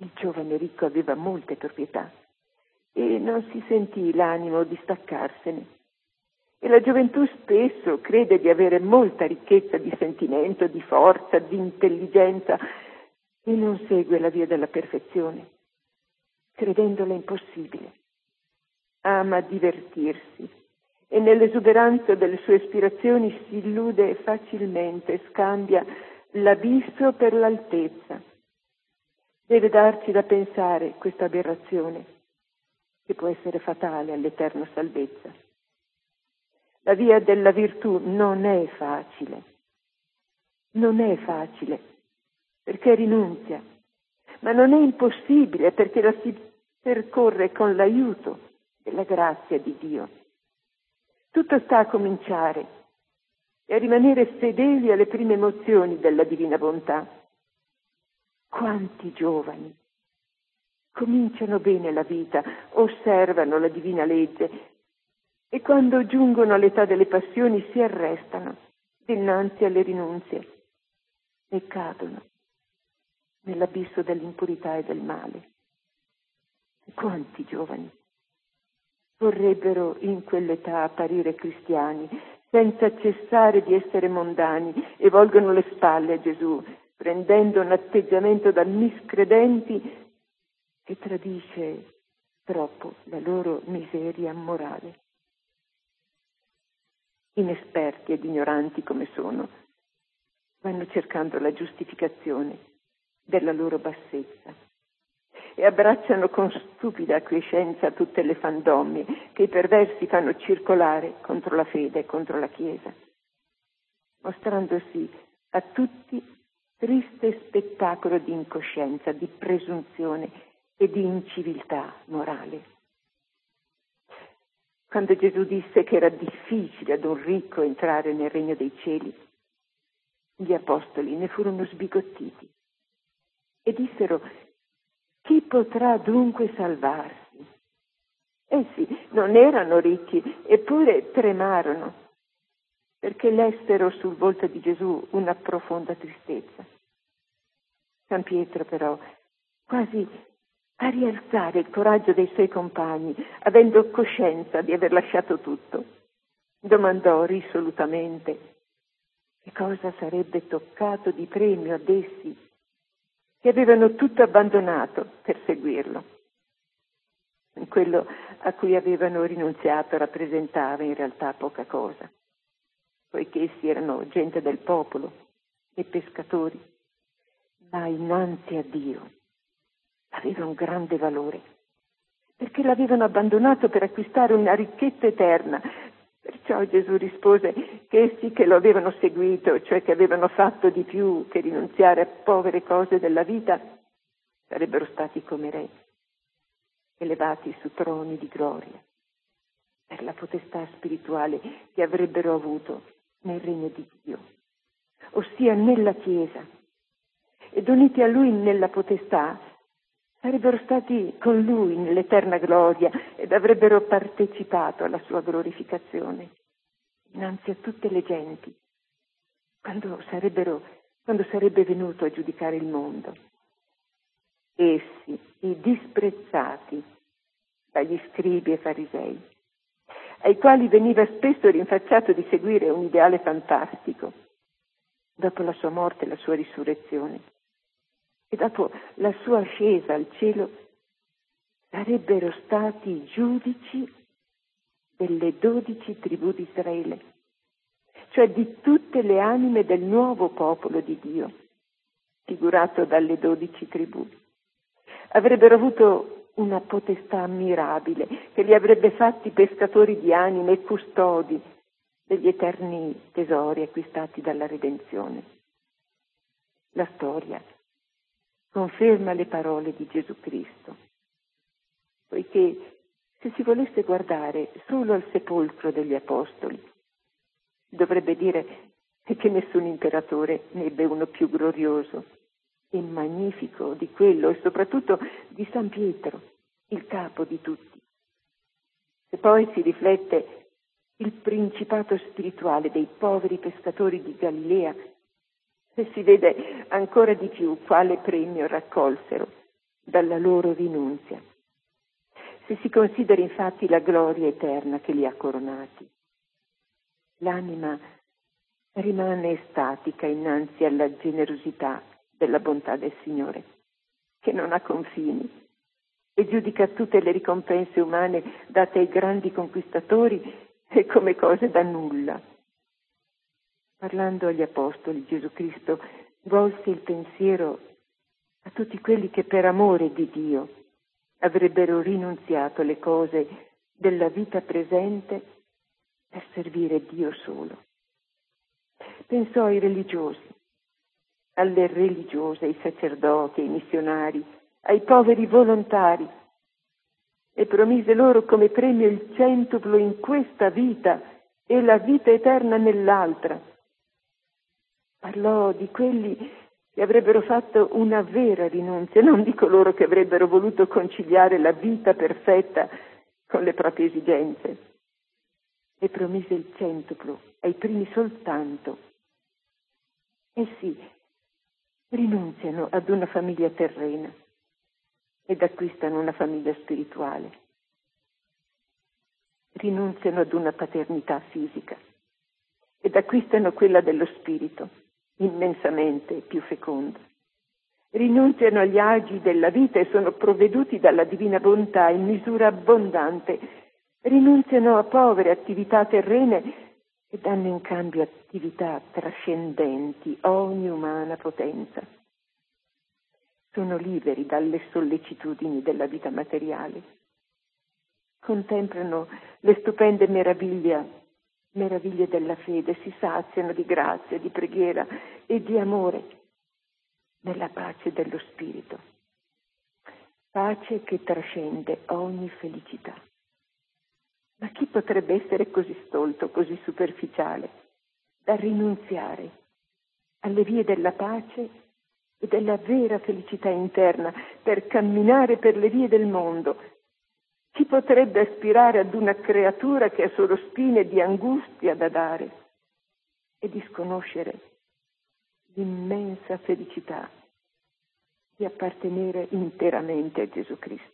Il giovane ricco aveva molte proprietà e non si sentì l'animo di staccarsene. E la gioventù spesso crede di avere molta ricchezza di sentimento, di forza, di intelligenza e non segue la via della perfezione, credendola impossibile. Ama divertirsi e nell'esuberanza delle sue aspirazioni si illude facilmente, scambia l'abisso per l'altezza. Deve darci da pensare questa aberrazione, che può essere fatale all'eterna salvezza. La via della virtù non è facile, perché rinunzia, ma non è impossibile perché la si percorre con l'aiuto della grazia di Dio. Tutto sta a cominciare e a rimanere fedeli alle prime emozioni della divina bontà. Quanti giovani cominciano bene la vita, osservano la divina legge e quando giungono all'età delle passioni si arrestano dinanzi alle rinunzie e cadono nell'abisso dell'impurità e del male. Quanti giovani vorrebbero in quell'età apparire cristiani senza cessare di essere mondani e volgono le spalle a Gesù, prendendo un atteggiamento da miscredenti che tradisce troppo la loro miseria morale. Inesperti ed ignoranti come sono, vanno cercando la giustificazione della loro bassezza e abbracciano con stupida acquiescenza tutte le fandommie che i perversi fanno circolare contro la fede e contro la Chiesa, mostrandosi a tutti triste spettacolo di incoscienza, di presunzione e di inciviltà morale. Quando Gesù disse che era difficile ad un ricco entrare nel regno dei cieli, gli apostoli ne furono sbigottiti e dissero: chi potrà dunque salvarsi? Essi non erano ricchi, eppure tremarono, perché lessero sul volto di Gesù una profonda tristezza. San Pietro però, quasi a rialzare il coraggio dei suoi compagni, avendo coscienza di aver lasciato tutto, domandò risolutamente che cosa sarebbe toccato di premio ad essi che avevano tutto abbandonato per seguirlo. Quello a cui avevano rinunziato rappresentava in realtà poca cosa, poiché essi erano gente del popolo e pescatori, ma innanzi a Dio aveva un grande valore, perché l'avevano abbandonato per acquistare una ricchezza eterna. Perciò Gesù rispose che essi che lo avevano seguito, cioè che avevano fatto di più che rinunziare a povere cose della vita, sarebbero stati come re, elevati su troni di gloria, per la potestà spirituale che avrebbero avuto nel regno di Dio, ossia nella Chiesa, ed uniti a Lui nella potestà, sarebbero stati con Lui nell'eterna gloria ed avrebbero partecipato alla sua glorificazione innanzi a tutte le genti, quando sarebbe venuto a giudicare il mondo. Essi, i disprezzati dagli scribi e farisei, ai quali veniva spesso rinfacciato di seguire un ideale fantastico, dopo la sua morte e la sua risurrezione, e dopo la sua ascesa al cielo, sarebbero stati giudici delle 12 tribù di Israele, cioè di tutte le anime del nuovo popolo di Dio, figurato dalle 12 tribù. Avrebbero avuto una potestà ammirabile che li avrebbe fatti pescatori di anime e custodi degli eterni tesori acquistati dalla redenzione. La storia conferma le parole di Gesù Cristo, poiché se si volesse guardare solo al sepolcro degli apostoli, dovrebbe dire che nessun imperatore ne ebbe uno più glorioso e magnifico di quello, e soprattutto di San Pietro, il capo di tutti. Se poi si riflette il principato spirituale dei poveri pescatori di Galilea, e si vede ancora di più quale premio raccolsero dalla loro rinunzia. Se si considera infatti la gloria eterna che li ha coronati, l'anima rimane estatica innanzi alla generosità della bontà del Signore, che non ha confini e giudica tutte le ricompense umane date ai grandi conquistatori come cose da nulla. Parlando agli apostoli, Gesù Cristo volse il pensiero a tutti quelli che per amore di Dio avrebbero rinunziato alle cose della vita presente per servire Dio solo. Pensò ai religiosi, alle religiose, ai sacerdoti, ai missionari, ai poveri volontari e promise loro come premio il centuplo in questa vita e la vita eterna nell'altra. Parlò di quelli che avrebbero fatto una vera rinunzia, non di coloro che avrebbero voluto conciliare la vita perfetta con le proprie esigenze. E promise il centuplo ai primi soltanto. Essi rinunziano ad una famiglia terrena ed acquistano una famiglia spirituale. Rinunziano ad una paternità fisica ed acquistano quella dello spirito, immensamente più feconda. Rinunziano agli agi della vita e sono provveduti dalla divina bontà in misura abbondante. Rinunziano a povere attività terrene e danno in cambio attività trascendenti ogni umana potenza. Sono liberi dalle sollecitudini della vita materiale. Contemplano le stupende meraviglie della fede, si saziano di grazia, di preghiera e di amore nella pace dello spirito. Pace che trascende ogni felicità. Ma chi potrebbe essere così stolto, così superficiale, da rinunziare alle vie della pace e della vera felicità interna per camminare per le vie del mondo? Chi potrebbe aspirare ad una creatura che ha solo spine di angustia da dare e disconoscere l'immensa felicità di appartenere interamente a Gesù Cristo?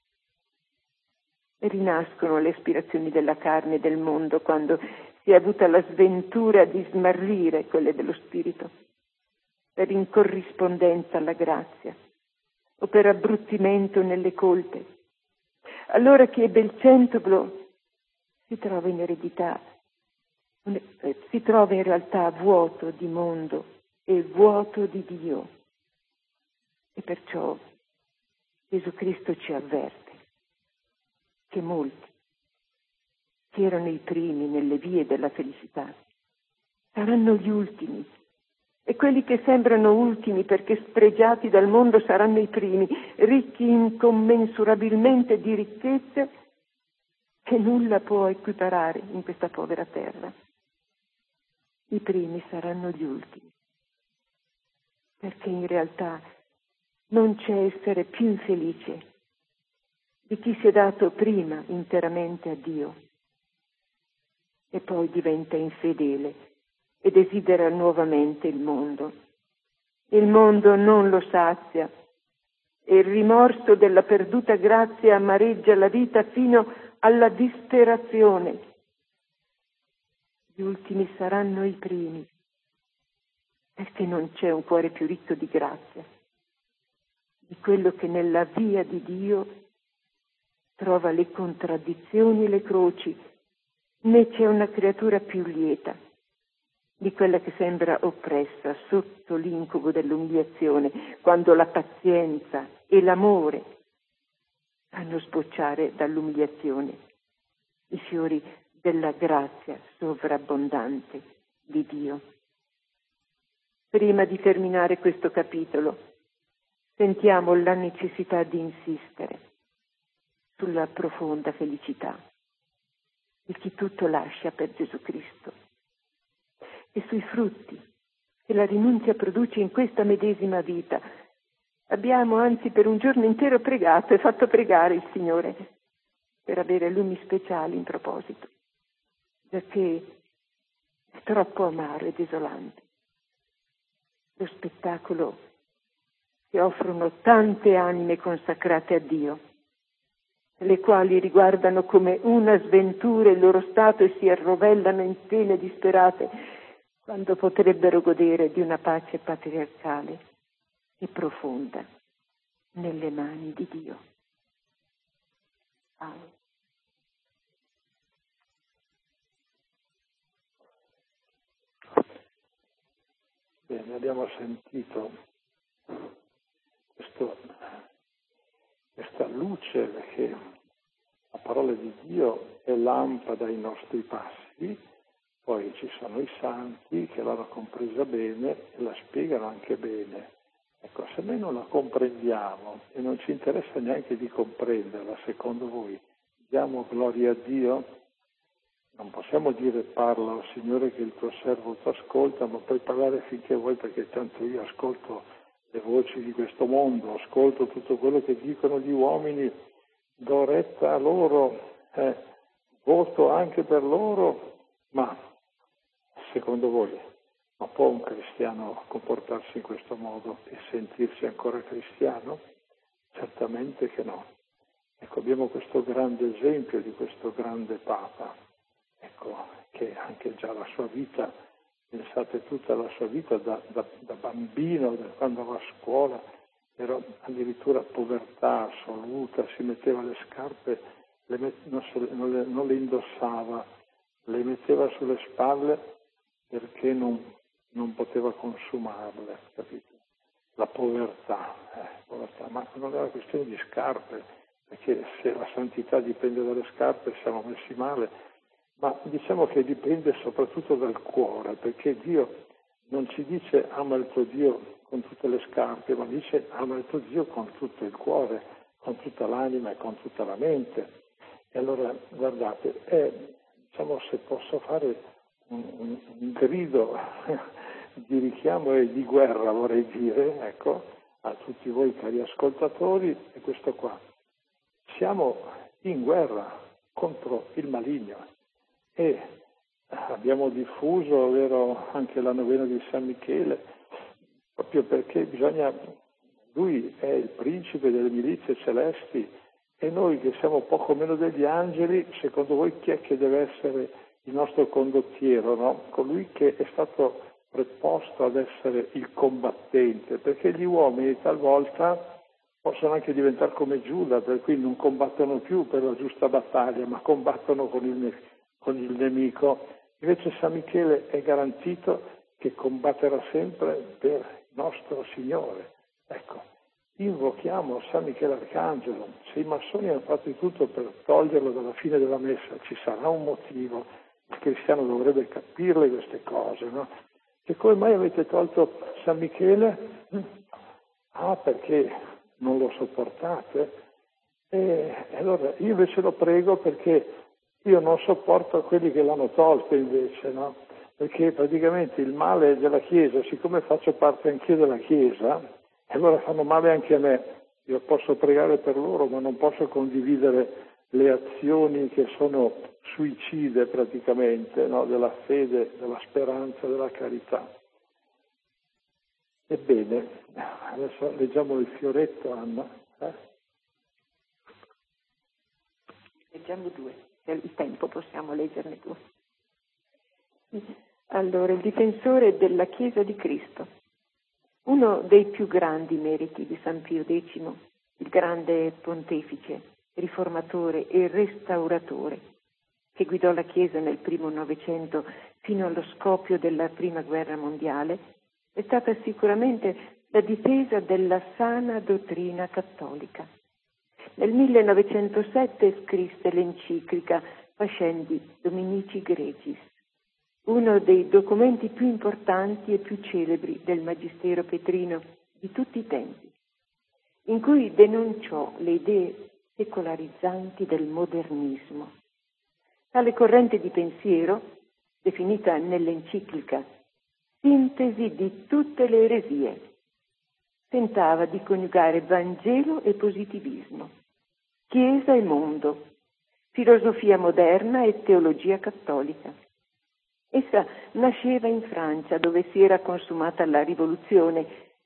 Rinascono le aspirazioni della carne e del mondo quando si è avuta la sventura di smarrire quelle dello spirito, per incorrispondenza alla grazia o per abbruttimento nelle colpe. Allora chi ebbe il centuplo si trova in eredità, si trova in realtà vuoto di mondo e vuoto di Dio. E perciò Gesù Cristo ci avverte che molti, che erano i primi nelle vie della felicità, saranno gli ultimi, e quelli che sembrano ultimi perché spregiati dal mondo saranno i primi, ricchi incommensurabilmente di ricchezze che nulla può equiparare in questa povera terra. I primi saranno gli ultimi, perché in realtà non c'è essere più infelice di chi si è dato prima interamente a Dio e poi diventa infedele e desidera nuovamente il mondo. Il mondo non lo sazia e il rimorso della perduta grazia amareggia la vita fino alla disperazione. Gli ultimi saranno i primi, perché non c'è un cuore più ricco di grazia di quello che nella via di Dio trova le contraddizioni e le croci, né c'è una creatura più lieta di quella che sembra oppressa sotto l'incubo dell'umiliazione, quando la pazienza e l'amore fanno sbocciare dall'umiliazione i fiori della grazia sovrabbondante di Dio. Prima di terminare questo capitolo, sentiamo la necessità di insistere sulla profonda felicità di chi tutto lascia per Gesù Cristo e sui frutti che la rinunzia produce in questa medesima vita. Abbiamo anzi per un giorno intero pregato e fatto pregare il Signore per avere lumi speciali in proposito, perché è troppo amaro e desolante lo spettacolo che offrono tante anime consacrate a Dio, le quali riguardano come una sventura il loro stato e si arrovellano in pene disperate, quando potrebbero godere di una pace patriarcale e profonda nelle mani di Dio. Amen. Bene, abbiamo sentito questa luce che la parola di Dio è lampada ai nostri passi, poi ci sono i santi che l'hanno compresa bene e la spiegano anche bene. Ecco, se noi non la comprendiamo e non ci interessa neanche di comprenderla, secondo voi, diamo gloria a Dio? Non possiamo dire parla, oh Signore, che il tuo servo ti ascolta, ma puoi parlare finché vuoi, perché tanto io ascolto le voci di questo mondo, ascolto tutto quello che dicono gli uomini, do retta a loro, voto anche per loro, ma secondo voi, ma può un cristiano comportarsi in questo modo e sentirsi ancora cristiano? Certamente che no. Ecco, abbiamo questo grande esempio di questo grande Papa, ecco, che anche già la sua vita, pensate tutta la sua vita da bambino, da quando va a scuola, era addirittura povertà assoluta, si metteva le scarpe, non le indossava, le metteva sulle spalle perché non poteva consumarle, capito? La povertà, ma non è una questione di scarpe, perché se la santità dipende dalle scarpe siamo messi male, ma diciamo che dipende soprattutto dal cuore, perché Dio non ci dice ama il tuo Dio con tutte le scarpe, ma dice ama il tuo Dio con tutto il cuore, con tutta l'anima e con tutta la mente. E allora, guardate, diciamo, se posso fare un grido di richiamo e di guerra, vorrei dire, ecco, a tutti voi cari ascoltatori, è questo qua. Siamo in guerra contro il maligno e abbiamo diffuso, vero, anche la novena di San Michele, proprio perché lui è il principe delle milizie celesti e noi che siamo poco meno degli angeli, secondo voi chi è che deve essere il nostro condottiero, no? Colui che è stato preposto ad essere il combattente, perché gli uomini talvolta possono anche diventare come Giuda, per cui non combattono più per la giusta battaglia, ma combattono con il nemico. Invece San Michele è garantito che combatterà sempre per il nostro Signore. Ecco, invochiamo San Michele Arcangelo. Se i massoni hanno fatto di tutto per toglierlo dalla fine della messa, ci sarà un motivo. Il cristiano dovrebbe capirle queste cose, no? E come mai avete tolto San Michele? Perché non lo sopportate? E allora io invece lo prego perché io non sopporto quelli che l'hanno tolto invece, no? Perché praticamente il male della Chiesa, siccome faccio parte anch'io della Chiesa, allora fanno male anche a me. Io posso pregare per loro, ma non posso condividere le azioni che sono suicide praticamente, no? Della fede, della speranza, della carità. Ebbene, adesso leggiamo il fioretto, Anna. Leggiamo 2, se il tempo possiamo leggerne 2. Allora, il difensore della Chiesa di Cristo. Uno dei più grandi meriti di San Pio X, il grande pontefice, riformatore e restauratore, che guidò la Chiesa nel primo Novecento fino allo scoppio della Prima Guerra Mondiale, è stata sicuramente la difesa della sana dottrina cattolica. Nel 1907 scrisse l'enciclica Pascendi Dominici Gregis, uno dei documenti più importanti e più celebri del Magistero Petrino di tutti i tempi, in cui denunciò le idee secolarizzanti del modernismo. Tale corrente di pensiero, definita nell'enciclica sintesi di tutte le eresie, tentava di coniugare Vangelo e positivismo, Chiesa e mondo, filosofia moderna e teologia cattolica. Essa nasceva in Francia, dove si era consumata la rivoluzione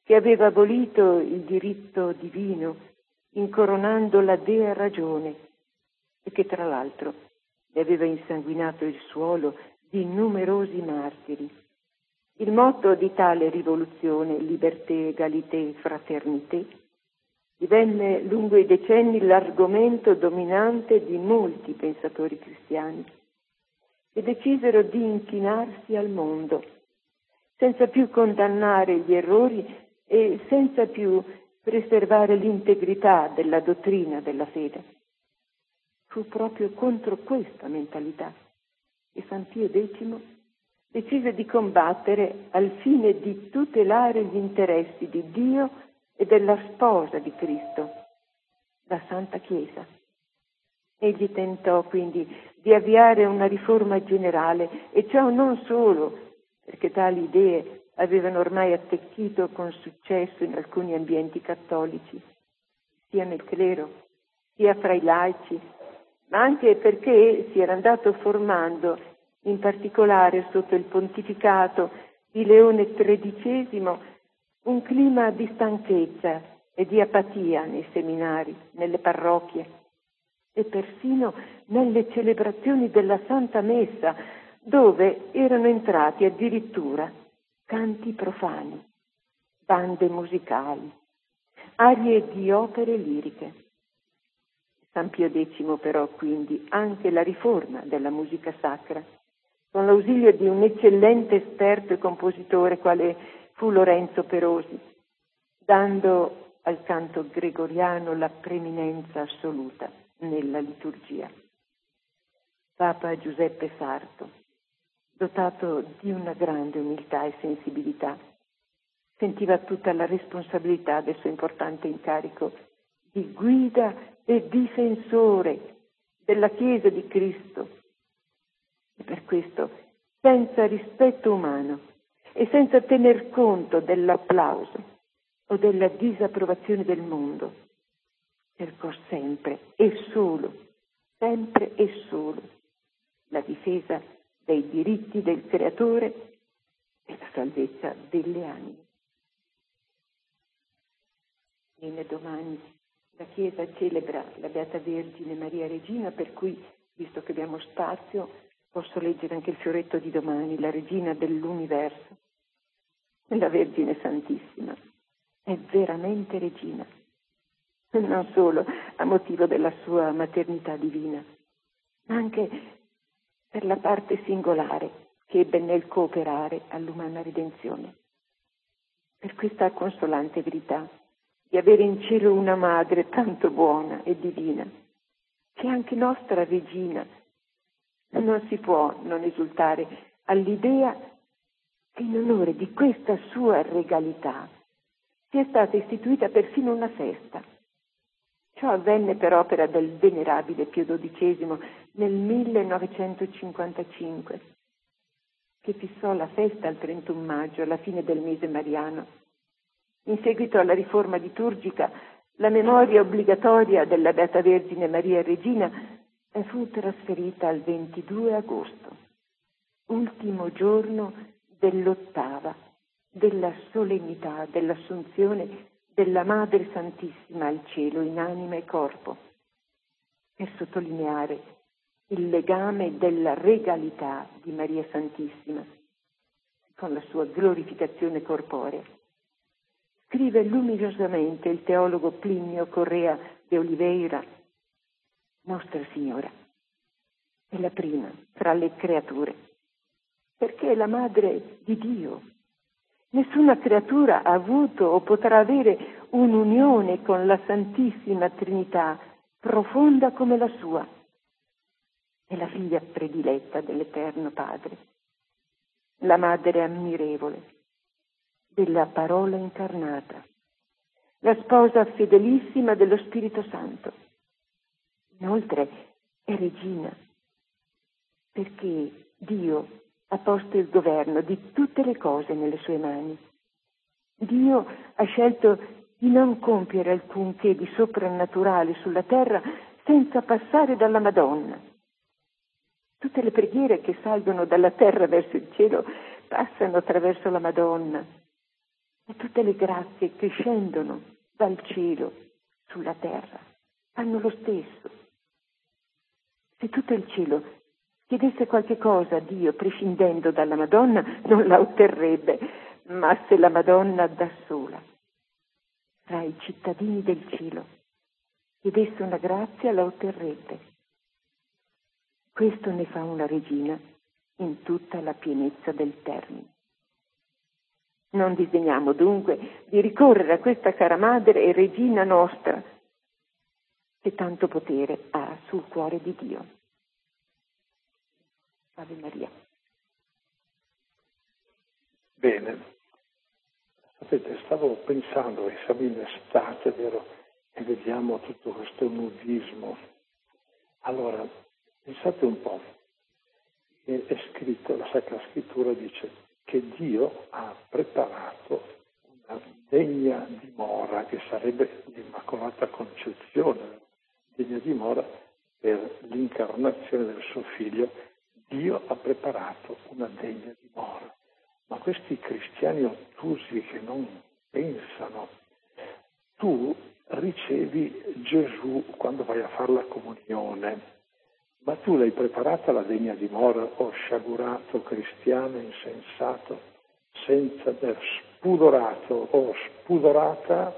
che aveva abolito il diritto divino, incoronando la dea ragione, e che tra l'altro ne aveva insanguinato il suolo di numerosi martiri. Il motto di tale rivoluzione, liberté, égalité, fraternité, divenne lungo i decenni l'argomento dominante di molti pensatori cristiani, che decisero di inchinarsi al mondo, senza più condannare gli errori e senza più preservare l'integrità della dottrina della fede. Fu proprio contro questa mentalità che San Pio X decise di combattere al fine di tutelare gli interessi di Dio e della sposa di Cristo, la Santa Chiesa. Egli tentò quindi di avviare una riforma generale, e ciò non solo perché tali idee avevano ormai attecchito con successo in alcuni ambienti cattolici, sia nel clero, sia fra i laici, ma anche perché si era andato formando, in particolare sotto il pontificato di Leone XIII, un clima di stanchezza e di apatia nei seminari, nelle parrocchie e persino nelle celebrazioni della Santa Messa, dove erano entrati addirittura canti profani, bande musicali, arie di opere liriche. San Pio X però quindi anche la riforma della musica sacra, con l'ausilio di un eccellente esperto e compositore quale fu Lorenzo Perosi, dando al canto gregoriano la preminenza assoluta nella liturgia. Papa Giuseppe Sarto, dotato di una grande umiltà e sensibilità, sentiva tutta la responsabilità del suo importante incarico di guida e difensore della Chiesa di Cristo. E per questo, senza rispetto umano e senza tener conto dell'applauso o della disapprovazione del mondo, cercò sempre e solo la difesa dei diritti del Creatore e la salvezza delle anime. Bene, domani la Chiesa celebra la Beata Vergine Maria Regina, per cui, visto che abbiamo spazio, posso leggere anche il fioretto di domani, la Regina dell'Universo. La Vergine Santissima è veramente Regina, non solo a motivo della sua maternità divina, ma anche per la parte singolare che ebbe nel cooperare all'umana redenzione. Per questa consolante verità di avere in cielo una madre tanto buona e divina, che è anche nostra regina, non si può non esultare all'idea che in onore di questa sua regalità sia stata istituita perfino una festa. Ciò avvenne per opera del venerabile Pio XII nel 1955, che fissò la festa al 31 maggio, alla fine del mese mariano. In seguito alla riforma liturgica, la memoria obbligatoria della Beata Vergine Maria Regina fu trasferita al 22 agosto, ultimo giorno dell'ottava, della solennità dell'Assunzione della Madre Santissima al cielo in anima e corpo, per sottolineare il legame della regalità di Maria Santissima con la sua glorificazione corporea. Scrive luminiosamente il teologo Plinio Correa de Oliveira: Nostra Signora è la prima fra le creature, perché è la madre di Dio. Nessuna creatura ha avuto o potrà avere un'unione con la Santissima Trinità profonda come la sua. È la figlia prediletta dell'Eterno Padre, la madre ammirevole della Parola incarnata, la sposa fedelissima dello Spirito Santo. Inoltre è regina, perché Dio ha posto il governo di tutte le cose nelle sue mani. Dio ha scelto di non compiere alcunché di soprannaturale sulla terra senza passare dalla Madonna. Tutte le preghiere che salgono dalla terra verso il cielo passano attraverso la Madonna. E tutte le grazie che scendono dal cielo sulla terra fanno lo stesso. Se tutto il cielo chiedesse qualche cosa a Dio prescindendo dalla Madonna, non la otterrebbe, ma se la Madonna da sola, tra i cittadini del cielo, chiedesse una grazia, la otterrebbe. Questo ne fa una regina in tutta la pienezza del termine. Non disdegniamo dunque di ricorrere a questa cara madre e regina nostra, che tanto potere ha sul cuore di Dio. Ave Maria. Bene, sapete, stavo pensando che siamo in estate, vero, e vediamo tutto questo nudismo. Allora, pensate un po', è scritto, la Sacra Scrittura dice che Dio ha preparato una degna dimora, che sarebbe l'Immacolata Concezione, degna dimora per l'incarnazione del suo figlio. Dio ha preparato una degna dimora. Ma questi cristiani ottusi che non pensano, tu ricevi Gesù quando vai a fare la comunione, ma tu l'hai preparata la degna dimora, o sciagurato, cristiano, insensato, senza spudorato o spudorata,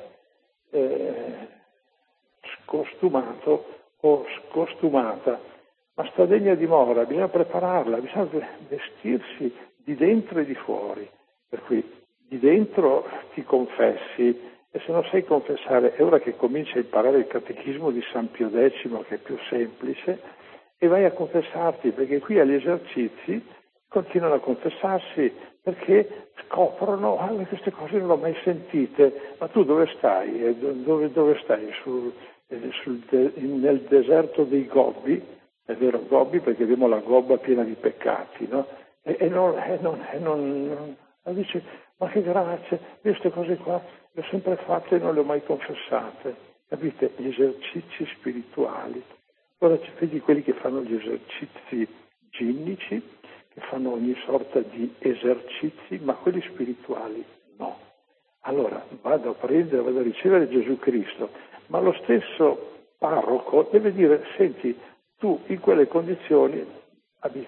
scostumato o scostumata. Ma sta degna dimora bisogna prepararla, bisogna vestirsi di dentro e di fuori. Per cui di dentro ti confessi, e se non sai confessare è ora che cominci a imparare il catechismo di San Pio X, che è più semplice, e vai a confessarti, perché qui agli esercizi continuano a confessarsi perché scoprono, queste cose non le ho mai sentite. Ma tu dove stai? Dove stai? Nel deserto dei Gobbi, è vero, Gobbi, perché abbiamo la gobba piena di peccati, no? Dice, ma che grazia, queste cose qua le ho sempre fatte e non le ho mai confessate. Capite? Gli esercizi spirituali. Ora vedi quelli che fanno gli esercizi ginnici, che fanno ogni sorta di esercizi, ma quelli spirituali no. Allora vado a ricevere Gesù Cristo, ma lo stesso parroco deve dire, senti, tu in quelle condizioni abbi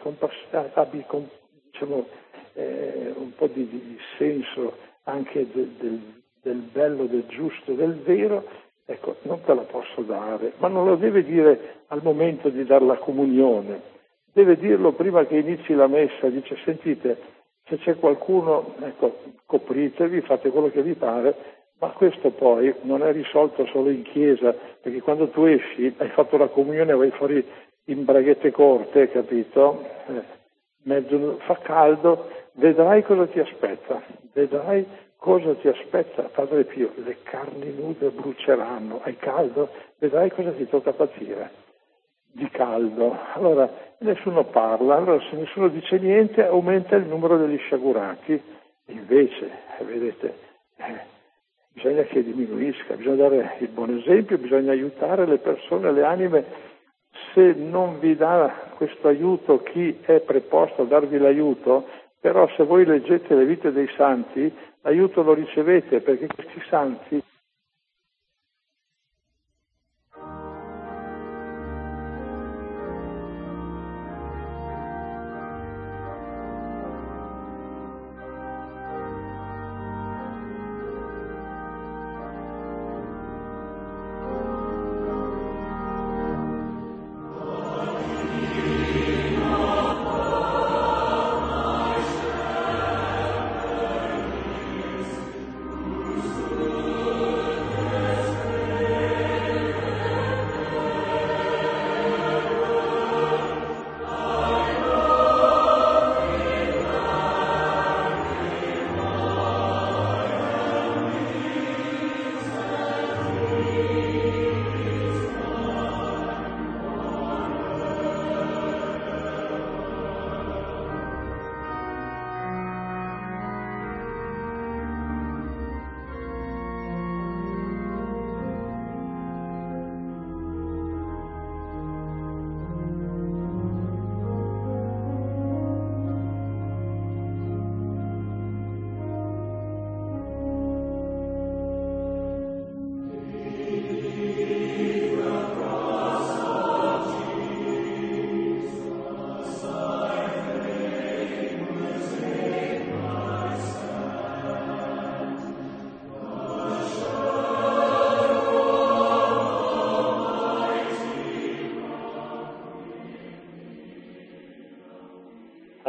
un po' di senso anche del bello, del giusto, del vero. Ecco, non te la posso dare, ma non lo deve dire al momento di dar la comunione, deve dirlo prima che inizi la messa. Dice, sentite, se c'è qualcuno, ecco, copritevi, fate quello che vi pare, ma questo poi non è risolto solo in chiesa, perché quando tu esci, hai fatto la comunione, vai fuori in braghette corte, capito? Fa caldo, vedrai cosa ti aspetta, Padre Pio, le carni nude bruceranno, hai caldo, vedrai cosa ti tocca patire, di caldo. Allora nessuno parla, allora se nessuno dice niente aumenta il numero degli sciagurati, invece, vedete, bisogna che diminuisca, bisogna dare il buon esempio, bisogna aiutare le persone, le anime. Se non vi dà questo aiuto chi è preposto a darvi l'aiuto, però se voi leggete le vite dei santi, l'aiuto lo ricevete, perché questi santi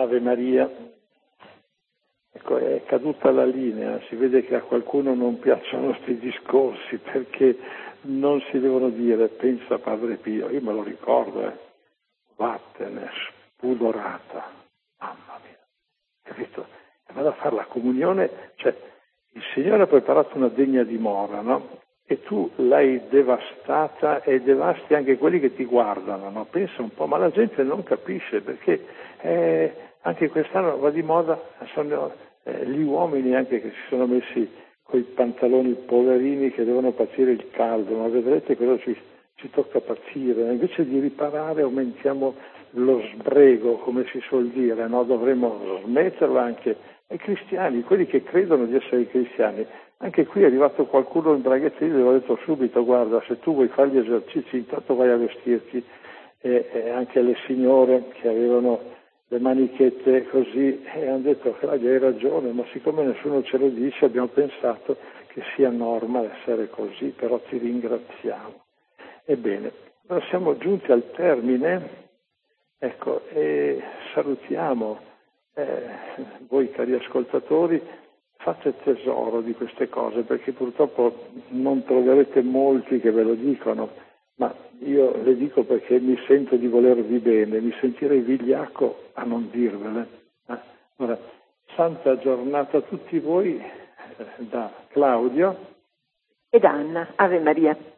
Ave Maria. Ecco, è caduta la linea, si vede che a qualcuno non piacciono questi discorsi perché non si devono dire, pensa Padre Pio, io me lo ricordo, vattene, spudorata, mamma mia, capito? E vado a fare la comunione, cioè il Signore ha preparato una degna dimora, no? E tu l'hai devastata e devasti anche quelli che ti guardano, no? Pensa un po', ma la gente non capisce perché anche quest'anno va di moda, sono gli uomini anche che si sono messi coi pantaloni poverini che devono patire il caldo, ma vedrete cosa ci tocca patire. Invece di riparare aumentiamo lo sbrego, come si suol dire, no? Dovremmo smetterlo anche ai cristiani, quelli che credono di essere cristiani. Anche qui è arrivato qualcuno in braghezza, io gli ho detto subito, guarda, se tu vuoi fare gli esercizi intanto vai a vestirti, e anche le signore che avevano le manichette così, e hanno detto, Claudio hai ragione, ma siccome nessuno ce lo dice abbiamo pensato che sia norma essere così, però ti ringraziamo. Ebbene, ora siamo giunti al termine, ecco, e salutiamo voi cari ascoltatori, fate tesoro di queste cose perché purtroppo non troverete molti che ve lo dicono, ma io le dico perché mi sento di volervi bene, mi sentirei vigliacco a non dirvele. Ora, santa giornata a tutti voi da Claudio ed Anna. Ave Maria.